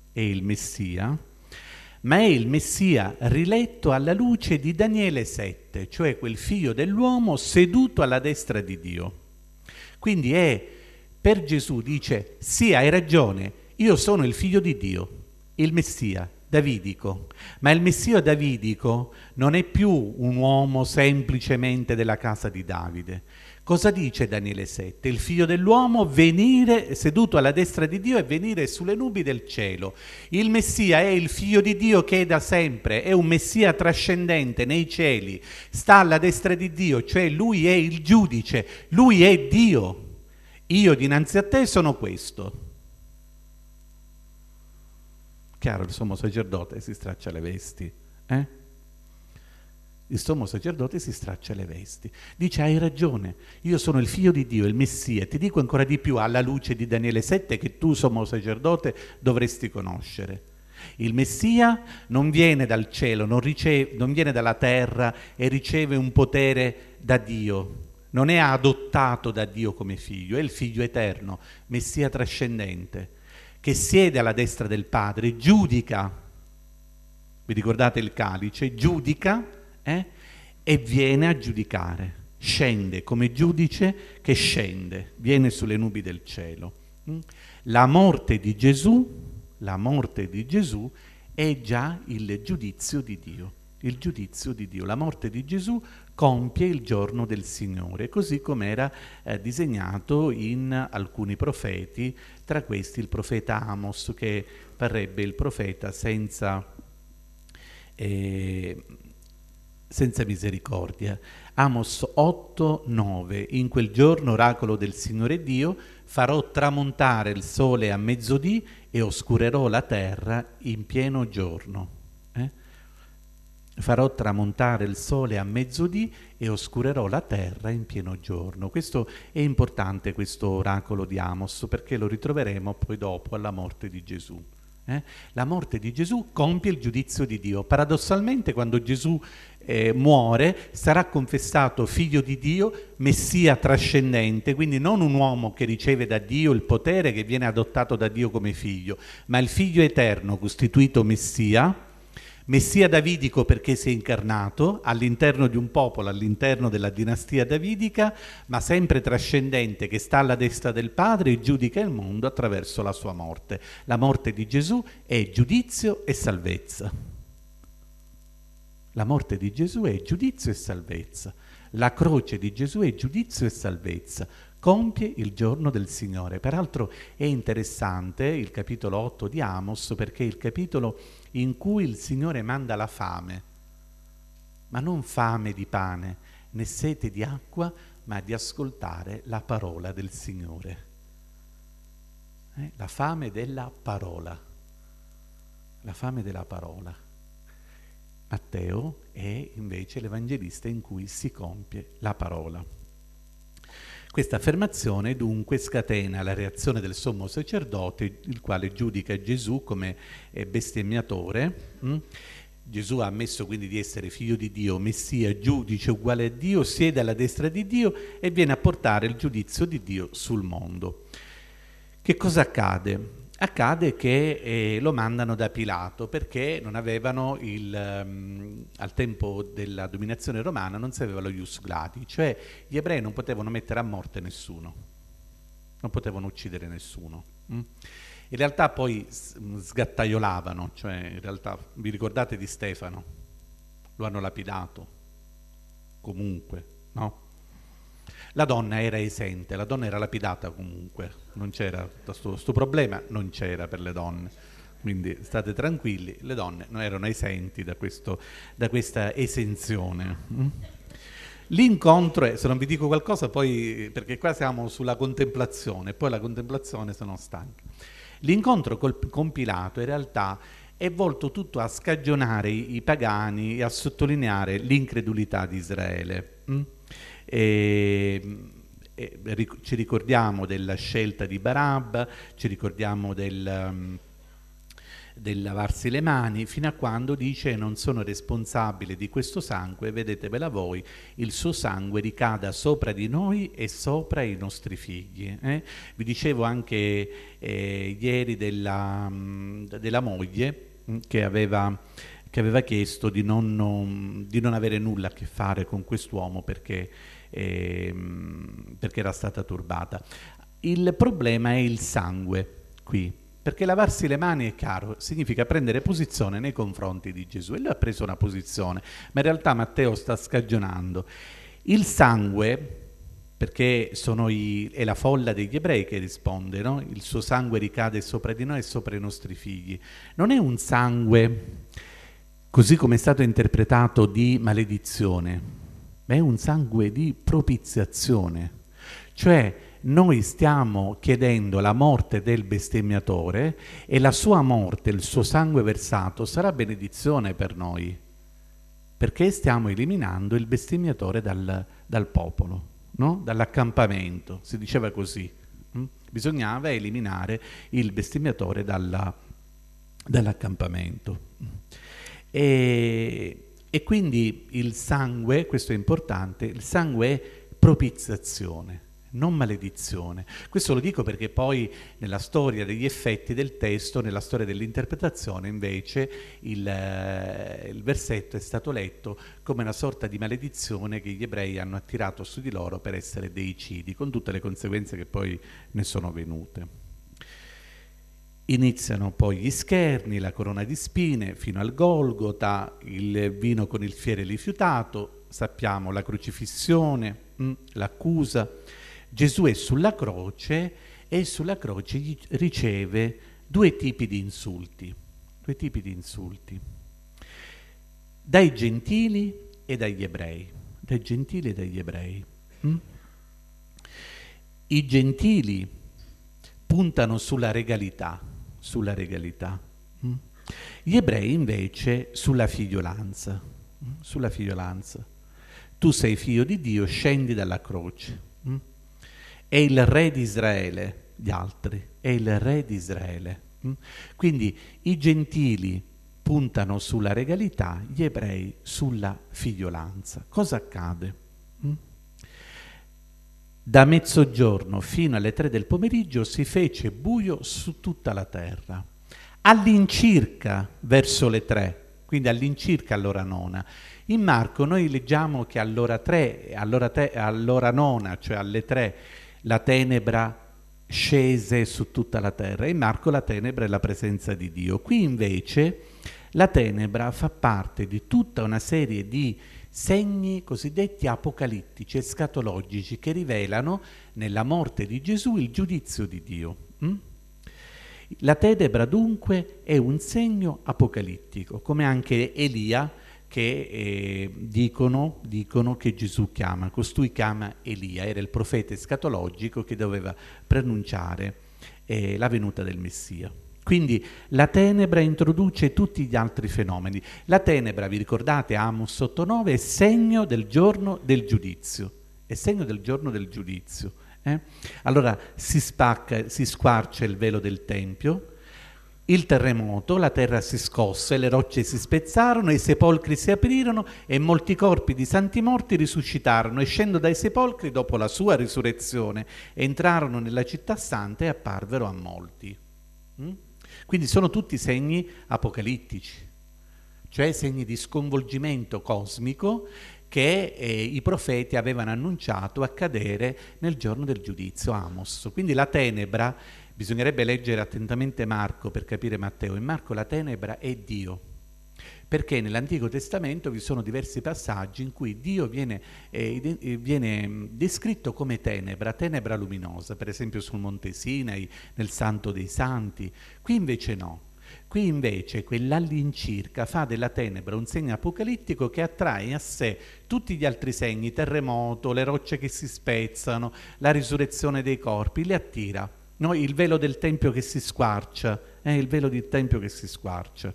ma è il Messia riletto alla luce di Daniele 7, cioè quel figlio dell'uomo seduto alla destra di Dio. Quindi per Gesù dice, sì, hai ragione, io sono il figlio di Dio, il Messia davidico, ma il Messia davidico non è più un uomo semplicemente della casa di Davide. Cosa dice Daniele 7? Il figlio dell'uomo venire seduto alla destra di Dio e venire sulle nubi del cielo. Il Messia è il figlio di Dio che è da sempre, è un Messia trascendente nei cieli, sta alla destra di Dio, cioè lui è il giudice, lui è Dio. Io dinanzi a te sono questo. Chiaro, il sommo sacerdote si straccia le vesti, Il sommo sacerdote si straccia le vesti. Dice, hai ragione, io sono il figlio di Dio, il Messia. Ti dico ancora di più, alla luce di Daniele 7, che tu, sommo sacerdote, dovresti conoscere. Il Messia non viene dal cielo, non viene dalla terra e riceve un potere da Dio. Non è adottato da Dio come figlio, è il figlio eterno, Messia trascendente, che siede alla destra del Padre, giudica. Vi ricordate il calice? Giudica. E viene a giudicare, scende come giudice che scende, viene sulle nubi del cielo. La morte di Gesù è già il giudizio di Dio, il giudizio di Dio. La morte di Gesù compie il giorno del Signore, così come era disegnato in alcuni profeti, tra questi il profeta Amos, che parrebbe il profeta senza misericordia. Amos 8:9. In quel giorno, oracolo del Signore Dio, farò tramontare il sole a mezzodì e oscurerò la terra in pieno giorno. Farò tramontare il sole a mezzodì e oscurerò la terra in pieno giorno. Questo è importante, questo oracolo di Amos, perché lo ritroveremo poi dopo alla morte di Gesù. La morte di Gesù compie il giudizio di Dio. Paradossalmente, quando Gesù muore, sarà confessato figlio di Dio, Messia trascendente, quindi non un uomo che riceve da Dio il potere, che viene adottato da Dio come figlio, ma il figlio eterno costituito Messia davidico perché si è incarnato all'interno di un popolo, all'interno della dinastia davidica, ma sempre trascendente, che sta alla destra del Padre e giudica il mondo attraverso la sua morte. La morte di Gesù è giudizio e salvezza. La morte di Gesù è giudizio e salvezza. La croce di Gesù è giudizio e salvezza. Compie il giorno del Signore. Peraltro è interessante il capitolo 8 di Amos, perché è il capitolo in cui il Signore manda la fame, ma non fame di pane, né sete di acqua, ma di ascoltare la parola del Signore. La fame della parola. La fame della parola. Matteo è invece l'Evangelista in cui si compie la parola. Questa affermazione dunque scatena la reazione del sommo sacerdote, il quale giudica Gesù come bestemmiatore. Gesù ha ammesso quindi di essere figlio di Dio, Messia, giudice uguale a Dio, siede alla destra di Dio e viene a portare il giudizio di Dio sul mondo. Che cosa accade? Accade che lo mandano da Pilato perché non avevano al tempo della dominazione romana non si aveva lo ius gladi, cioè gli ebrei non potevano mettere a morte nessuno, non potevano uccidere nessuno. In realtà poi sgattaiolavano, cioè in realtà vi ricordate di Stefano? Lo hanno lapidato, comunque, no? La donna era esente, la donna era lapidata comunque, non c'era questo problema, non c'era per le donne, quindi state tranquilli, le donne non erano esenti da questa esenzione. L'incontro è, se non vi dico qualcosa poi, perché qua siamo sulla contemplazione, poi la contemplazione sono stanchi. L'incontro con Pilato in realtà è volto tutto a scagionare i pagani e a sottolineare l'incredulità di Israele. Ci ricordiamo della scelta di Barabba, ci ricordiamo del lavarsi le mani, fino a quando dice: non sono responsabile di questo sangue, vedetevela voi, il suo sangue ricada sopra di noi e sopra i nostri figli. Vi dicevo anche ieri della moglie che aveva chiesto di non avere nulla a che fare con quest'uomo perché era stata turbata. Il problema è il sangue qui, perché lavarsi le mani, è chiaro, significa prendere posizione nei confronti di Gesù, e lui ha preso una posizione, ma in realtà Matteo sta scagionando. Il sangue, perché è la folla degli ebrei che risponde, no? Il suo sangue ricade sopra di noi e sopra i nostri figli. Non è un sangue, così come è stato interpretato, di maledizione, ma è un sangue di propiziazione. Cioè noi stiamo chiedendo la morte del bestemmiatore e la sua morte, il suo sangue versato, sarà benedizione per noi, perché stiamo eliminando il bestemmiatore dal popolo, no? Dall'accampamento, si diceva così. Bisognava eliminare il bestemmiatore dall'accampamento. E quindi il sangue, questo è importante, il sangue è propiziazione, non maledizione. Questo lo dico perché poi nella storia degli effetti del testo, nella storia dell'interpretazione, invece il versetto è stato letto come una sorta di maledizione che gli ebrei hanno attirato su di loro per essere deicidi, con tutte le conseguenze che poi ne sono venute. Iniziano poi gli scherni, la corona di spine, fino al Golgota, il vino con il fiere rifiutato, sappiamo la crocifissione, l'accusa. Gesù è sulla croce e sulla croce riceve due tipi di insulti, dai gentili e dagli ebrei, I gentili puntano sulla regalità, Gli ebrei invece sulla figliolanza. Tu sei figlio di Dio, scendi dalla croce. È il re di Israele, gli altri, è il re di Israele. Quindi i gentili puntano sulla regalità, gli ebrei sulla figliolanza. Cosa accade? Da mezzogiorno fino alle 3 del pomeriggio si fece buio su tutta la terra. All'incirca verso le 3, quindi all'incirca all'ora nona. In Marco noi leggiamo che all'ora nona, cioè alle 3, la tenebra scese su tutta la terra. In Marco la tenebra è la presenza di Dio. Qui invece la tenebra fa parte di tutta una serie di segni cosiddetti apocalittici, escatologici, che rivelano nella morte di Gesù il giudizio di Dio. La tenebra dunque è un segno apocalittico, come anche Elia, che dicono che Gesù chiama, costui chiama Elia, era il profeta escatologico che doveva preannunciare la venuta del Messia. Quindi la tenebra introduce tutti gli altri fenomeni. La tenebra, vi ricordate, Amos 8,9, è segno del giorno del giudizio. È segno del giorno del giudizio. Allora si squarcia il velo del Tempio, il terremoto, la terra si scosse, le rocce si spezzarono, i sepolcri si aprirono e molti corpi di santi morti risuscitarono, escendo dai sepolcri dopo la sua risurrezione, entrarono nella città santa e apparvero a molti. Quindi sono tutti segni apocalittici, cioè segni di sconvolgimento cosmico che i profeti avevano annunciato accadere nel giorno del giudizio, Amos. Quindi la tenebra, bisognerebbe leggere attentamente Marco per capire Matteo. In Marco la tenebra è Dio, perché nell'Antico Testamento vi sono diversi passaggi in cui Dio viene descritto come tenebra luminosa, per esempio sul Monte Sinai, nel Santo dei Santi. Qui invece no. Qui invece quell'all'incirca fa della tenebra un segno apocalittico che attrae a sé tutti gli altri segni, terremoto, le rocce che si spezzano, la risurrezione dei corpi, li attira. No? Il velo del Tempio che si squarcia, il velo del Tempio che si squarcia.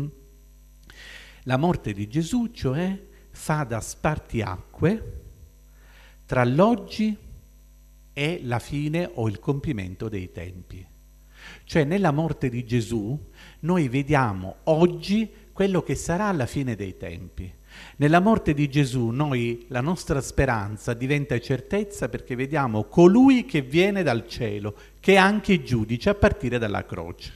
La morte di Gesù, cioè, fa da spartiacque tra l'oggi e la fine o il compimento dei tempi. Cioè nella morte di Gesù noi vediamo oggi quello che sarà alla fine dei tempi. Nella morte di Gesù noi, la nostra speranza diventa certezza perché vediamo colui che viene dal cielo, che è anche giudice a partire dalla croce.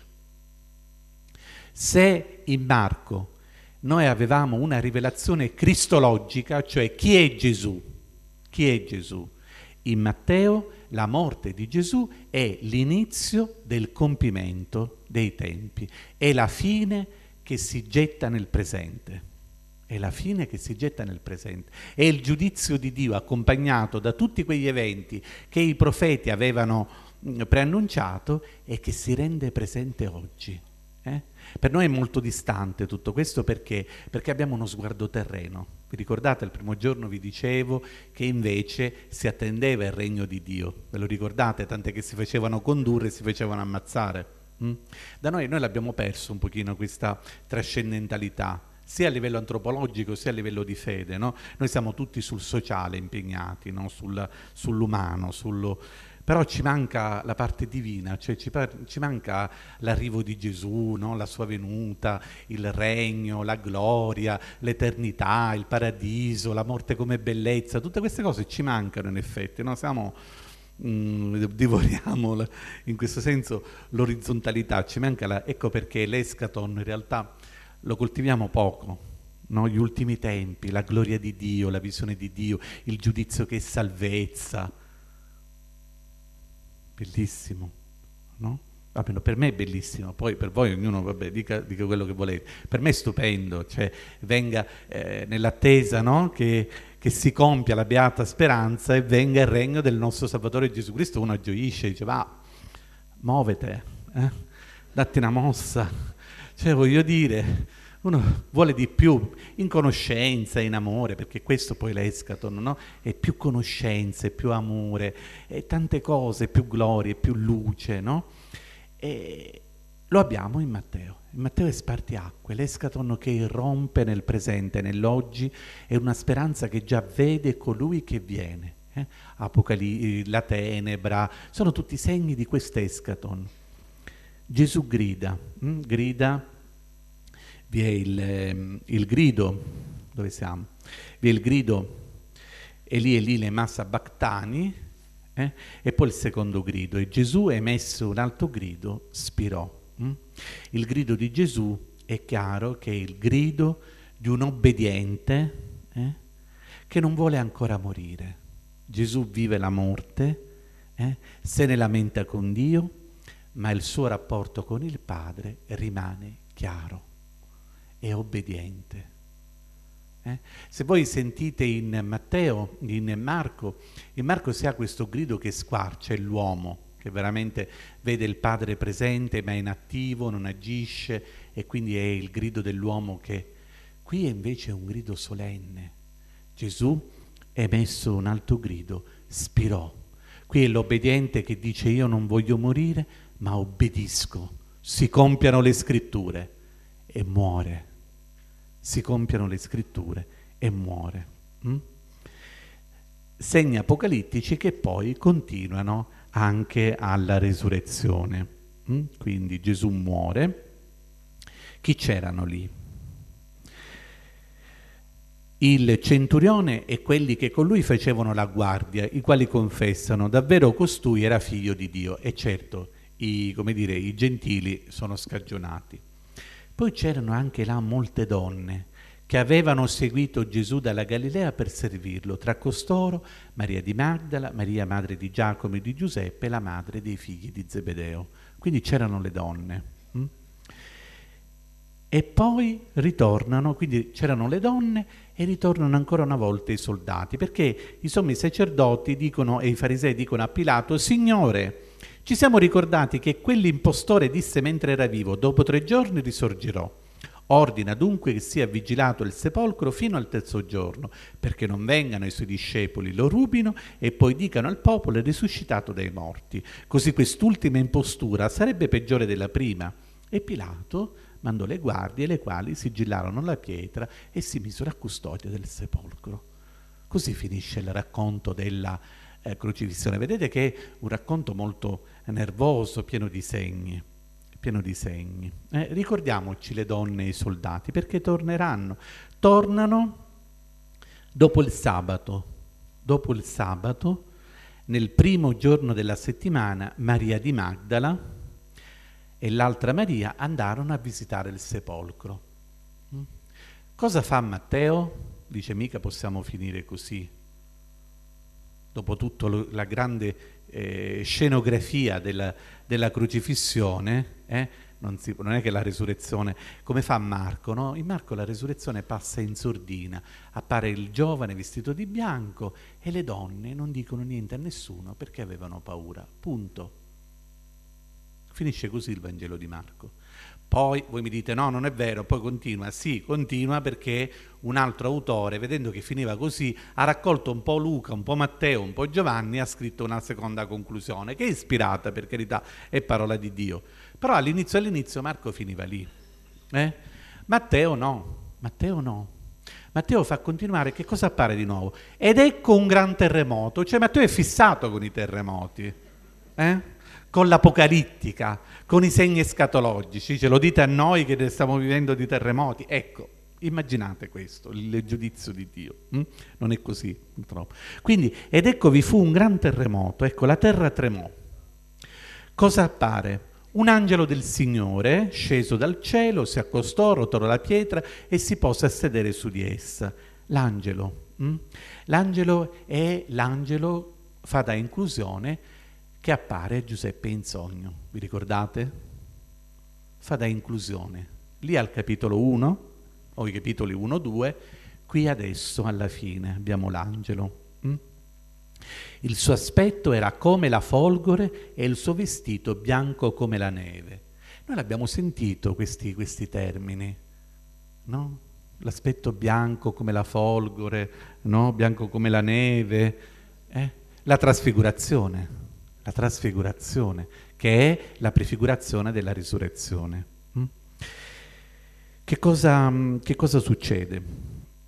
Se in Marco noi avevamo una rivelazione cristologica, cioè chi è Gesù? Chi è Gesù? In Matteo la morte di Gesù è l'inizio del compimento dei tempi, è la fine che si getta nel presente. È la fine che si getta nel presente. È il giudizio di Dio accompagnato da tutti quegli eventi che i profeti avevano preannunciato e che si rende presente oggi. Per noi è molto distante tutto questo perché abbiamo uno sguardo terreno. Vi ricordate, il primo giorno vi dicevo che invece si attendeva il regno di Dio. Ve lo ricordate? Tante che si facevano condurre e si facevano ammazzare. Da noi l'abbiamo perso un pochino questa trascendentalità, sia a livello antropologico sia a livello di fede, no? Noi siamo tutti sul sociale impegnati, no? Sull'umano, però ci manca la parte divina, cioè ci manca l'arrivo di Gesù, no? La sua venuta, il regno, la gloria, l'eternità, il paradiso, la morte come bellezza, tutte queste cose ci mancano in effetti, no? Divoriamo in questo senso l'orizzontalità, ci manca ecco perché l'eschaton in realtà lo coltiviamo poco, no? Gli ultimi tempi, la gloria di Dio, la visione di Dio, il giudizio che è salvezza. Bellissimo, no? Almeno per me è bellissimo, poi per voi ognuno dica quello che volete. Per me è stupendo, cioè venga nell'attesa, no? che si compia la beata speranza e venga il regno del nostro Salvatore Gesù Cristo. Uno gioisce, dice va, muovete, datti una mossa, cioè voglio dire, uno vuole di più, in conoscenza, in amore, perché questo poi l'eschaton, no? È più conoscenza, è più amore, è tante cose, più gloria, più luce, no? E lo abbiamo in Matteo. In Matteo è spartiacque, l'eschaton che irrompe nel presente, nell'oggi, è una speranza che già vede colui che viene. La tenebra, sono tutti segni di quest'eschaton. Gesù grida, vi è il grido, dove siamo? Vi è il grido Eli Eli lema sabachthani, e poi il secondo grido, e Gesù emesso un alto grido, spirò. Il grido di Gesù è chiaro che è il grido di un obbediente che non vuole ancora morire. Gesù vive la morte, se ne lamenta con Dio, ma il suo rapporto con il Padre rimane chiaro. È obbediente. Se voi sentite in Matteo, in Marco si ha questo grido che squarcia, è l'uomo che veramente vede il Padre presente ma è inattivo, non agisce, e quindi è il grido dell'uomo che qui è invece un grido solenne. Gesù ha emesso un alto grido, spirò. Qui è l'obbediente che dice io non voglio morire, ma obbedisco, si compiano le scritture, e muore. Si compiano le scritture e muore. Segni apocalittici che poi continuano anche alla resurrezione. Quindi Gesù muore. Chi c'erano lì? Il centurione e quelli che con lui facevano la guardia, i quali confessano davvero costui era figlio di Dio. E certo, i gentili sono scagionati. Poi c'erano anche là molte donne che avevano seguito Gesù dalla Galilea per servirlo, tra costoro Maria di Magdala, Maria madre di Giacomo e di Giuseppe, la madre dei figli di Zebedeo. Quindi c'erano le donne. E poi ritornano, quindi c'erano le donne e ritornano ancora una volta i soldati, perché insomma i sacerdoti dicono e i farisei dicono a Pilato: Signore, ci siamo ricordati che quell'impostore disse mentre era vivo, dopo 3 giorni risorgerò. Ordina dunque che sia vigilato il sepolcro fino al 3° giorno, perché non vengano i suoi discepoli, lo rubino e poi dicano al popolo: è risuscitato dai morti. Così quest'ultima impostura sarebbe peggiore della prima. E Pilato mandò le guardie, le quali sigillarono la pietra e si misero a custodia del sepolcro. Così finisce il racconto della crocifissione. Vedete che è un racconto molto nervoso, pieno di segni. Ricordiamoci le donne e i soldati, perché torneranno. Tornano dopo il sabato. Dopo il sabato, nel primo giorno della settimana, Maria di Magdala e l'altra Maria andarono a visitare il sepolcro. Cosa fa Matteo? Dice: mica possiamo finire così. Dopo tutta la grande scenografia della crocifissione, non è che la resurrezione, come fa Marco, no? In Marco la resurrezione passa in sordina, appare il giovane vestito di bianco e le donne non dicono niente a nessuno perché avevano paura, punto. Finisce così il Vangelo di Marco. Poi voi mi dite: no, non è vero, poi continua. Sì, continua perché un altro autore, vedendo che finiva così, ha raccolto un po' Luca, un po' Matteo, un po' Giovanni e ha scritto una seconda conclusione, che è ispirata, per carità, è parola di Dio. Però all'inizio Marco finiva lì. Matteo no. Matteo fa continuare. Che cosa appare di nuovo? Ed ecco un gran terremoto. Cioè Matteo è fissato con i terremoti. Con l'apocalittica, con i segni escatologici, ce lo dite a noi che stiamo vivendo di terremoti. Ecco, immaginate questo, il giudizio di Dio. Non è così, purtroppo. Quindi, ed ecco vi fu un gran terremoto, ecco la terra tremò. Cosa appare? Un angelo del Signore, sceso dal cielo, si accostò, rotolò la pietra e si pose a sedere su di essa. L'angelo è l'angelo, fa da inclusione, che appare a Giuseppe in sogno. Vi ricordate? Fa da inclusione. Lì al capitolo 1, o i capitoli 1, 2, qui adesso alla fine abbiamo l'angelo. Il suo aspetto era come la folgore e il suo vestito bianco come la neve. Noi l'abbiamo sentito questi termini, no? L'aspetto bianco come la folgore, no? Bianco come la neve. La trasfigurazione, che è la prefigurazione della risurrezione. Che cosa succede?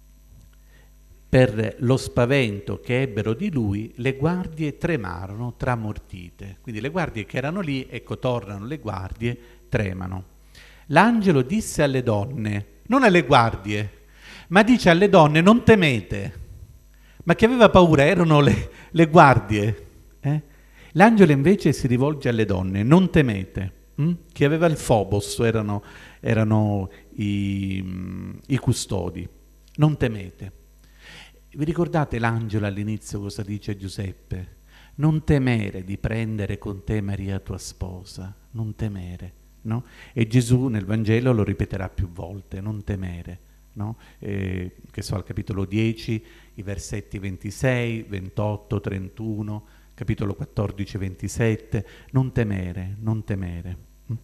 Per lo spavento che ebbero di lui, le guardie tremarono tramortite. Quindi le guardie che erano lì, ecco, tornano le guardie, tremano. L'angelo disse alle donne, non alle guardie, ma dice alle donne: non temete. Ma chi aveva paura erano le guardie. L'angelo invece si rivolge alle donne: non temete. Chi aveva il Phobos erano i custodi. Non temete. Vi ricordate l'angelo all'inizio cosa dice a Giuseppe? Non temere di prendere con te Maria tua sposa, non temere, no? E Gesù nel Vangelo lo ripeterà più volte: non temere, no? Che so, al capitolo 10, i versetti 26, 28, 31, capitolo 14, 27, non temere, non temete.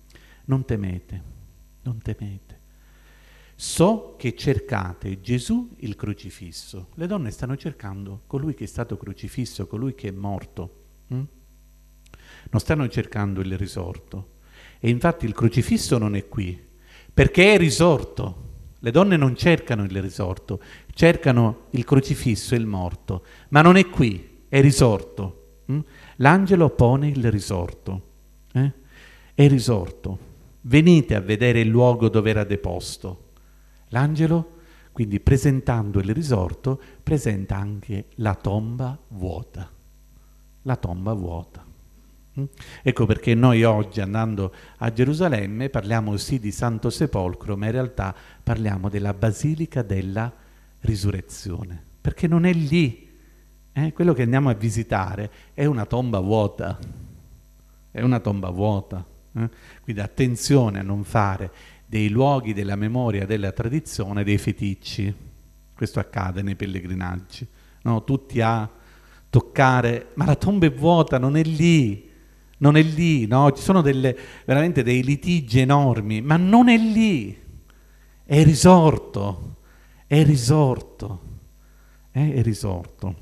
So che cercate Gesù il crocifisso. Le donne stanno cercando colui che è stato crocifisso, colui che è morto. non stanno cercando il risorto. E infatti il crocifisso non è qui, perché è risorto. Le donne non cercano il risorto, cercano il crocifisso e il morto, ma non è qui, è risorto. L'angelo pone il risorto, è risorto. Venite a vedere il luogo dove era deposto. L'angelo, quindi presentando il risorto, presenta anche la tomba vuota. La tomba vuota. Ecco perché noi oggi, andando a Gerusalemme, parliamo sì di Santo Sepolcro, ma in realtà parliamo della Basilica della Risurrezione, perché non è lì. Quello che andiamo a visitare è una tomba vuota, è una tomba vuota. Quindi attenzione a non fare dei luoghi della memoria, della tradizione, dei feticci. Questo accade nei pellegrinaggi, no? Tutti a toccare, ma la tomba è vuota, non è lì. Non è lì, no? Ci sono veramente dei litigi enormi, ma non è lì, è risorto, è risorto, è risorto.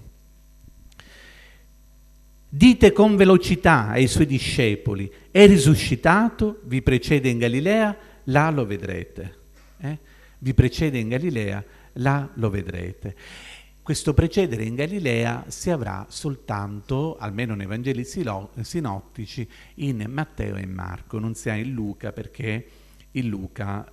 Dite con velocità ai suoi discepoli, è risuscitato, vi precede in Galilea, là lo vedrete. Vi precede in Galilea, là lo vedrete. Questo precedere in Galilea si avrà soltanto, almeno nei Vangeli sinottici, in Matteo e Marco, non si ha in Luca perché in Luca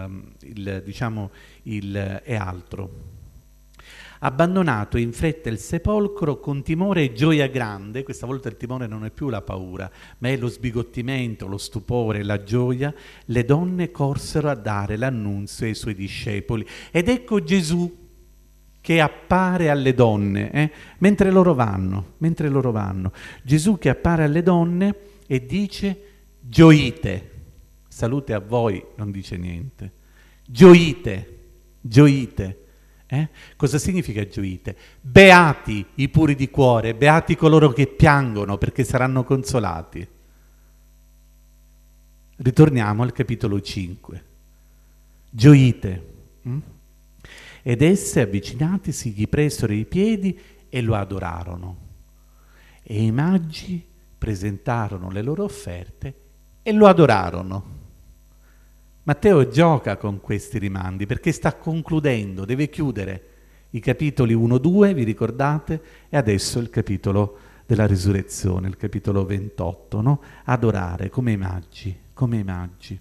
è altro. Abbandonato in fretta il sepolcro con timore e gioia grande, questa volta il timore non è più la paura, ma è lo sbigottimento, lo stupore, la gioia, le donne corsero a dare l'annunzio ai suoi discepoli. Ed ecco Gesù che appare alle donne, mentre loro vanno. Gesù che appare alle donne e dice gioite. Salute a voi, non dice niente. Gioite, gioite. Cosa significa gioite? Beati i puri di cuore, beati coloro che piangono perché saranno consolati. Ritorniamo al capitolo 5. Gioite. Ed esse, avvicinatisi, gli presero i piedi e lo adorarono. E i magi presentarono le loro offerte e lo adorarono. Matteo gioca con questi rimandi perché sta concludendo, deve chiudere i capitoli 1-2, vi ricordate? E adesso il capitolo della risurrezione, il capitolo 28, no? Adorare come i magi, come i magi.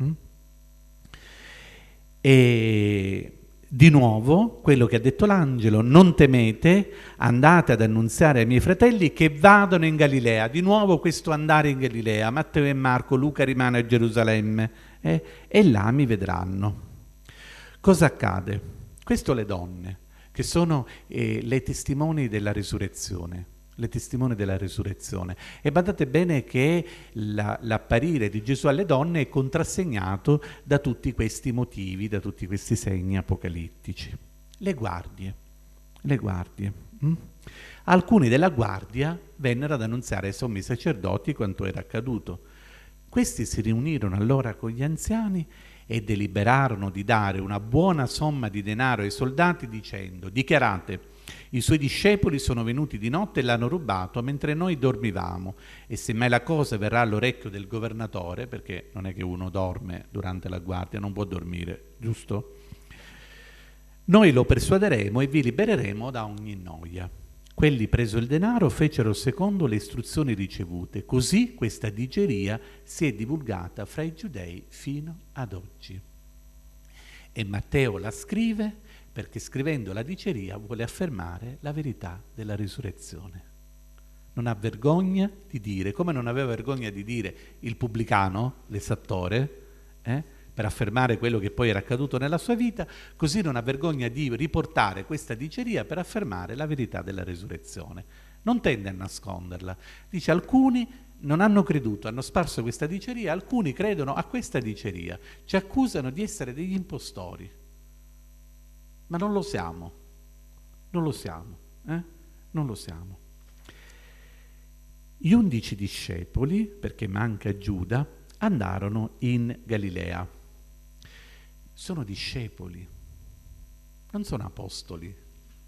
E di nuovo, quello che ha detto l'angelo, non temete, andate ad annunziare ai miei fratelli che vadano in Galilea. Di nuovo questo andare in Galilea, Matteo e Marco, Luca rimane a Gerusalemme e là mi vedranno. Cosa accade? Questo le donne, che sono le testimoni della risurrezione. Le testimoni della risurrezione. E badate bene che l'apparire di Gesù alle donne è contrassegnato da tutti questi motivi, da tutti questi segni apocalittici. Le guardie. Alcuni della guardia vennero ad annunziare ai sommi sacerdoti quanto era accaduto. Questi si riunirono allora con gli anziani e deliberarono di dare una buona somma di denaro ai soldati dicendo: dichiarate, i suoi discepoli sono venuti di notte e l'hanno rubato mentre noi dormivamo, e se mai la cosa verrà all'orecchio del governatore, perché non è che uno dorme durante la guardia, non può dormire, giusto? Noi lo persuaderemo e vi libereremo da ogni noia. Quelli, preso il denaro, fecero secondo le istruzioni ricevute, così questa digeria si è divulgata fra i giudei fino ad oggi. E Matteo la scrive perché scrivendo la diceria vuole affermare la verità della risurrezione. Non ha vergogna di dire, come non aveva vergogna di dire il pubblicano, l'esattore, per affermare quello che poi era accaduto nella sua vita, così non ha vergogna di riportare questa diceria per affermare la verità della risurrezione. Non tende a nasconderla. Dice: alcuni non hanno creduto, hanno sparso questa diceria, alcuni credono a questa diceria, ci accusano di essere degli impostori. Ma non lo siamo, non lo siamo. Gli 11 discepoli, perché manca Giuda, andarono in Galilea. Sono discepoli, non sono apostoli.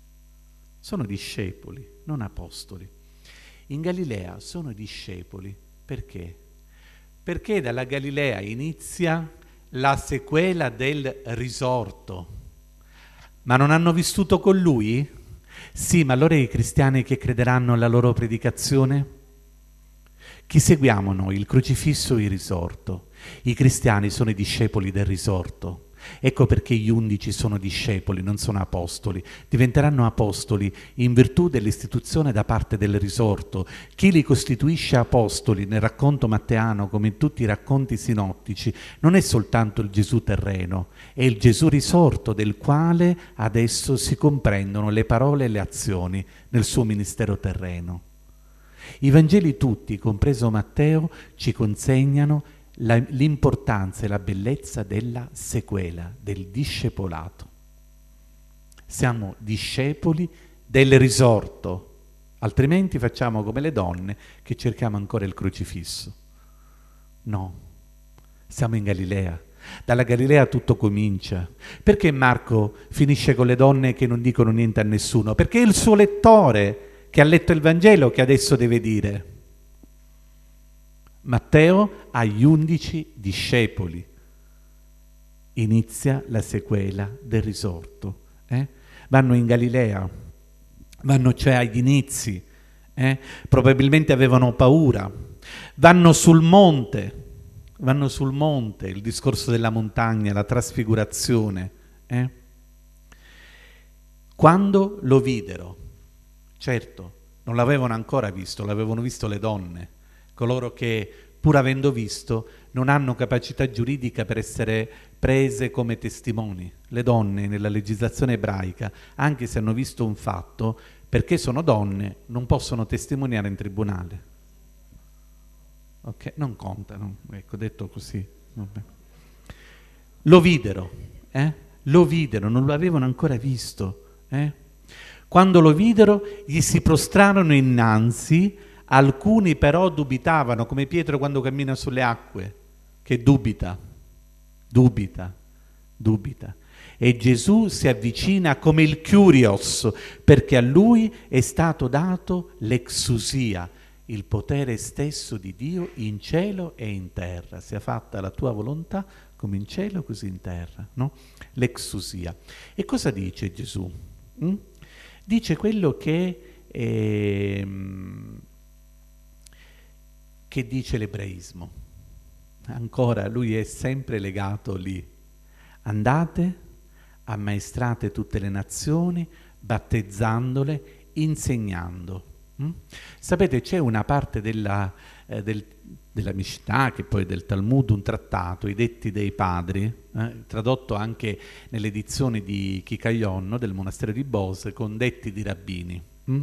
Sono discepoli, non apostoli. In Galilea sono discepoli, Perché? Perché dalla Galilea inizia la sequela del risorto. Ma non hanno vissuto con lui? Sì, ma allora i cristiani che crederanno alla loro predicazione? Chi seguiamo noi, il crocifisso o il risorto? I cristiani sono i discepoli del risorto. Ecco perché gli 11 sono discepoli, non sono apostoli. Diventeranno apostoli in virtù dell'istituzione da parte del risorto. Chi li costituisce apostoli nel racconto matteano, come in tutti i racconti sinottici, non è soltanto il Gesù terreno, è il Gesù risorto del quale adesso si comprendono le parole e le azioni nel suo ministero terreno. I Vangeli tutti, compreso Matteo, ci consegnano l'importanza e la bellezza della sequela, del discepolato. Siamo discepoli del risorto, altrimenti facciamo come le donne che cerchiamo ancora il crocifisso. No, siamo in Galilea. Dalla Galilea tutto comincia. Perché Marco finisce con le donne che non dicono niente a nessuno? Perché è il suo lettore che ha letto il Vangelo che adesso deve dire. Matteo ha gli 11 discepoli. Inizia la sequela del risorto. Vanno in Galilea, vanno cioè agli inizi. Probabilmente avevano paura. Vanno sul monte, il discorso della montagna, la trasfigurazione. Quando lo videro, certo, non l'avevano ancora visto, l'avevano visto le donne, coloro che, pur avendo visto, non hanno capacità giuridica per essere prese come testimoni. Le donne, nella legislazione ebraica, anche se hanno visto un fatto, perché sono donne, non possono testimoniare in tribunale. Ok? Non contano, ecco, detto così. Vabbè. Lo videro, non lo avevano ancora visto. Quando lo videro, gli si prostrarono innanzi. Alcuni però dubitavano, come Pietro quando cammina sulle acque, che dubita. E Gesù si avvicina come il Kyrios, perché a lui è stato dato l'exousia, il potere stesso di Dio in cielo e in terra. Sia fatta la tua volontà come in cielo così in terra, no? L'exousia. E cosa dice Gesù? Dice quello che dice l'ebraismo. Ancora, lui è sempre legato lì. Andate, ammaestrate tutte le nazioni, battezzandole, insegnando. Sapete, c'è una parte della Mishnah, che poi è del Talmud, un trattato, i detti dei padri, tradotto anche nell'edizione di Kikayon, del monastero di Bose, con detti di rabbini,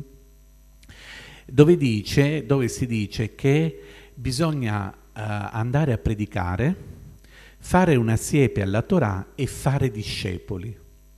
dove si dice che bisogna andare a predicare, fare una siepe alla Torah e fare discepoli.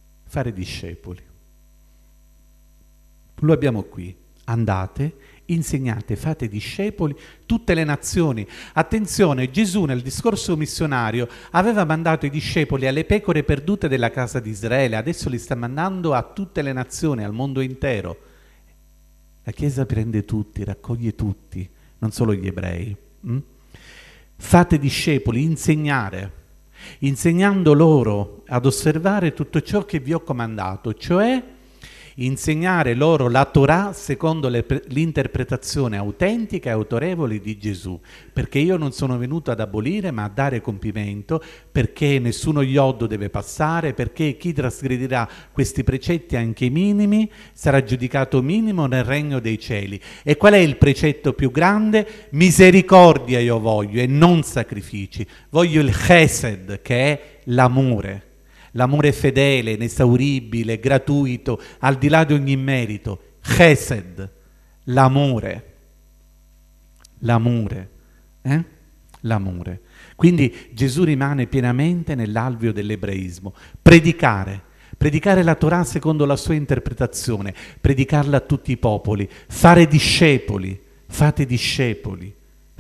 Lo abbiamo qui. Andate, insegnate, fate discepoli tutte le nazioni. Attenzione, Gesù nel discorso missionario aveva mandato i discepoli alle pecore perdute della casa di Israele, adesso li sta mandando a tutte le nazioni, al mondo intero. La Chiesa prende tutti, raccoglie tutti, non solo gli ebrei. Fate discepoli, insegnando loro ad osservare tutto ciò che vi ho comandato, cioè insegnare loro la Torah secondo l'interpretazione autentica e autorevole di Gesù, perché io non sono venuto ad abolire ma a dare compimento, perché nessuno iodo deve passare, perché chi trasgredirà questi precetti anche minimi sarà giudicato minimo nel regno dei cieli. E qual è il precetto più grande? Misericordia io voglio e non sacrifici, voglio il chesed, che è l'amore fedele, inesauribile, gratuito, al di là di ogni merito. Chesed, l'amore. Quindi Gesù rimane pienamente nell'alveo dell'ebraismo. Predicare la Torah secondo la sua interpretazione, predicarla a tutti i popoli, fare discepoli, fate discepoli.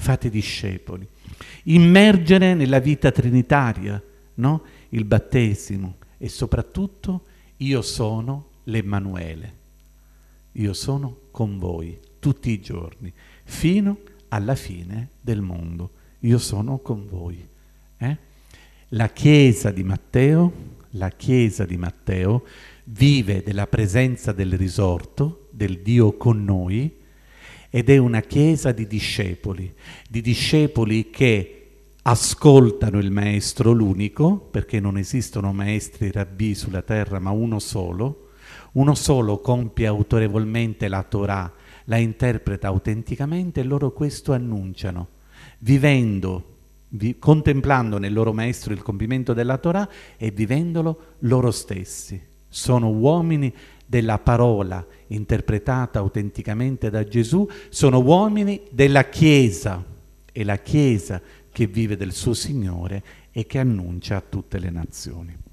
Immergere nella vita trinitaria, no? Il battesimo e soprattutto io sono l'Emmanuele, io sono con voi tutti i giorni fino alla fine del mondo. Io sono con voi. La Chiesa di Matteo vive della presenza del risorto, del Dio con noi, ed è una Chiesa di discepoli che ascoltano il Maestro l'unico, perché non esistono maestri rabbì sulla terra, ma uno solo compie autorevolmente la Torah, la interpreta autenticamente e loro questo annunciano, contemplando nel loro Maestro il compimento della Torah e vivendolo loro stessi. Sono uomini della parola interpretata autenticamente da Gesù, sono uomini della Chiesa, e la Chiesa che vive del suo Signore e che annuncia a tutte le nazioni.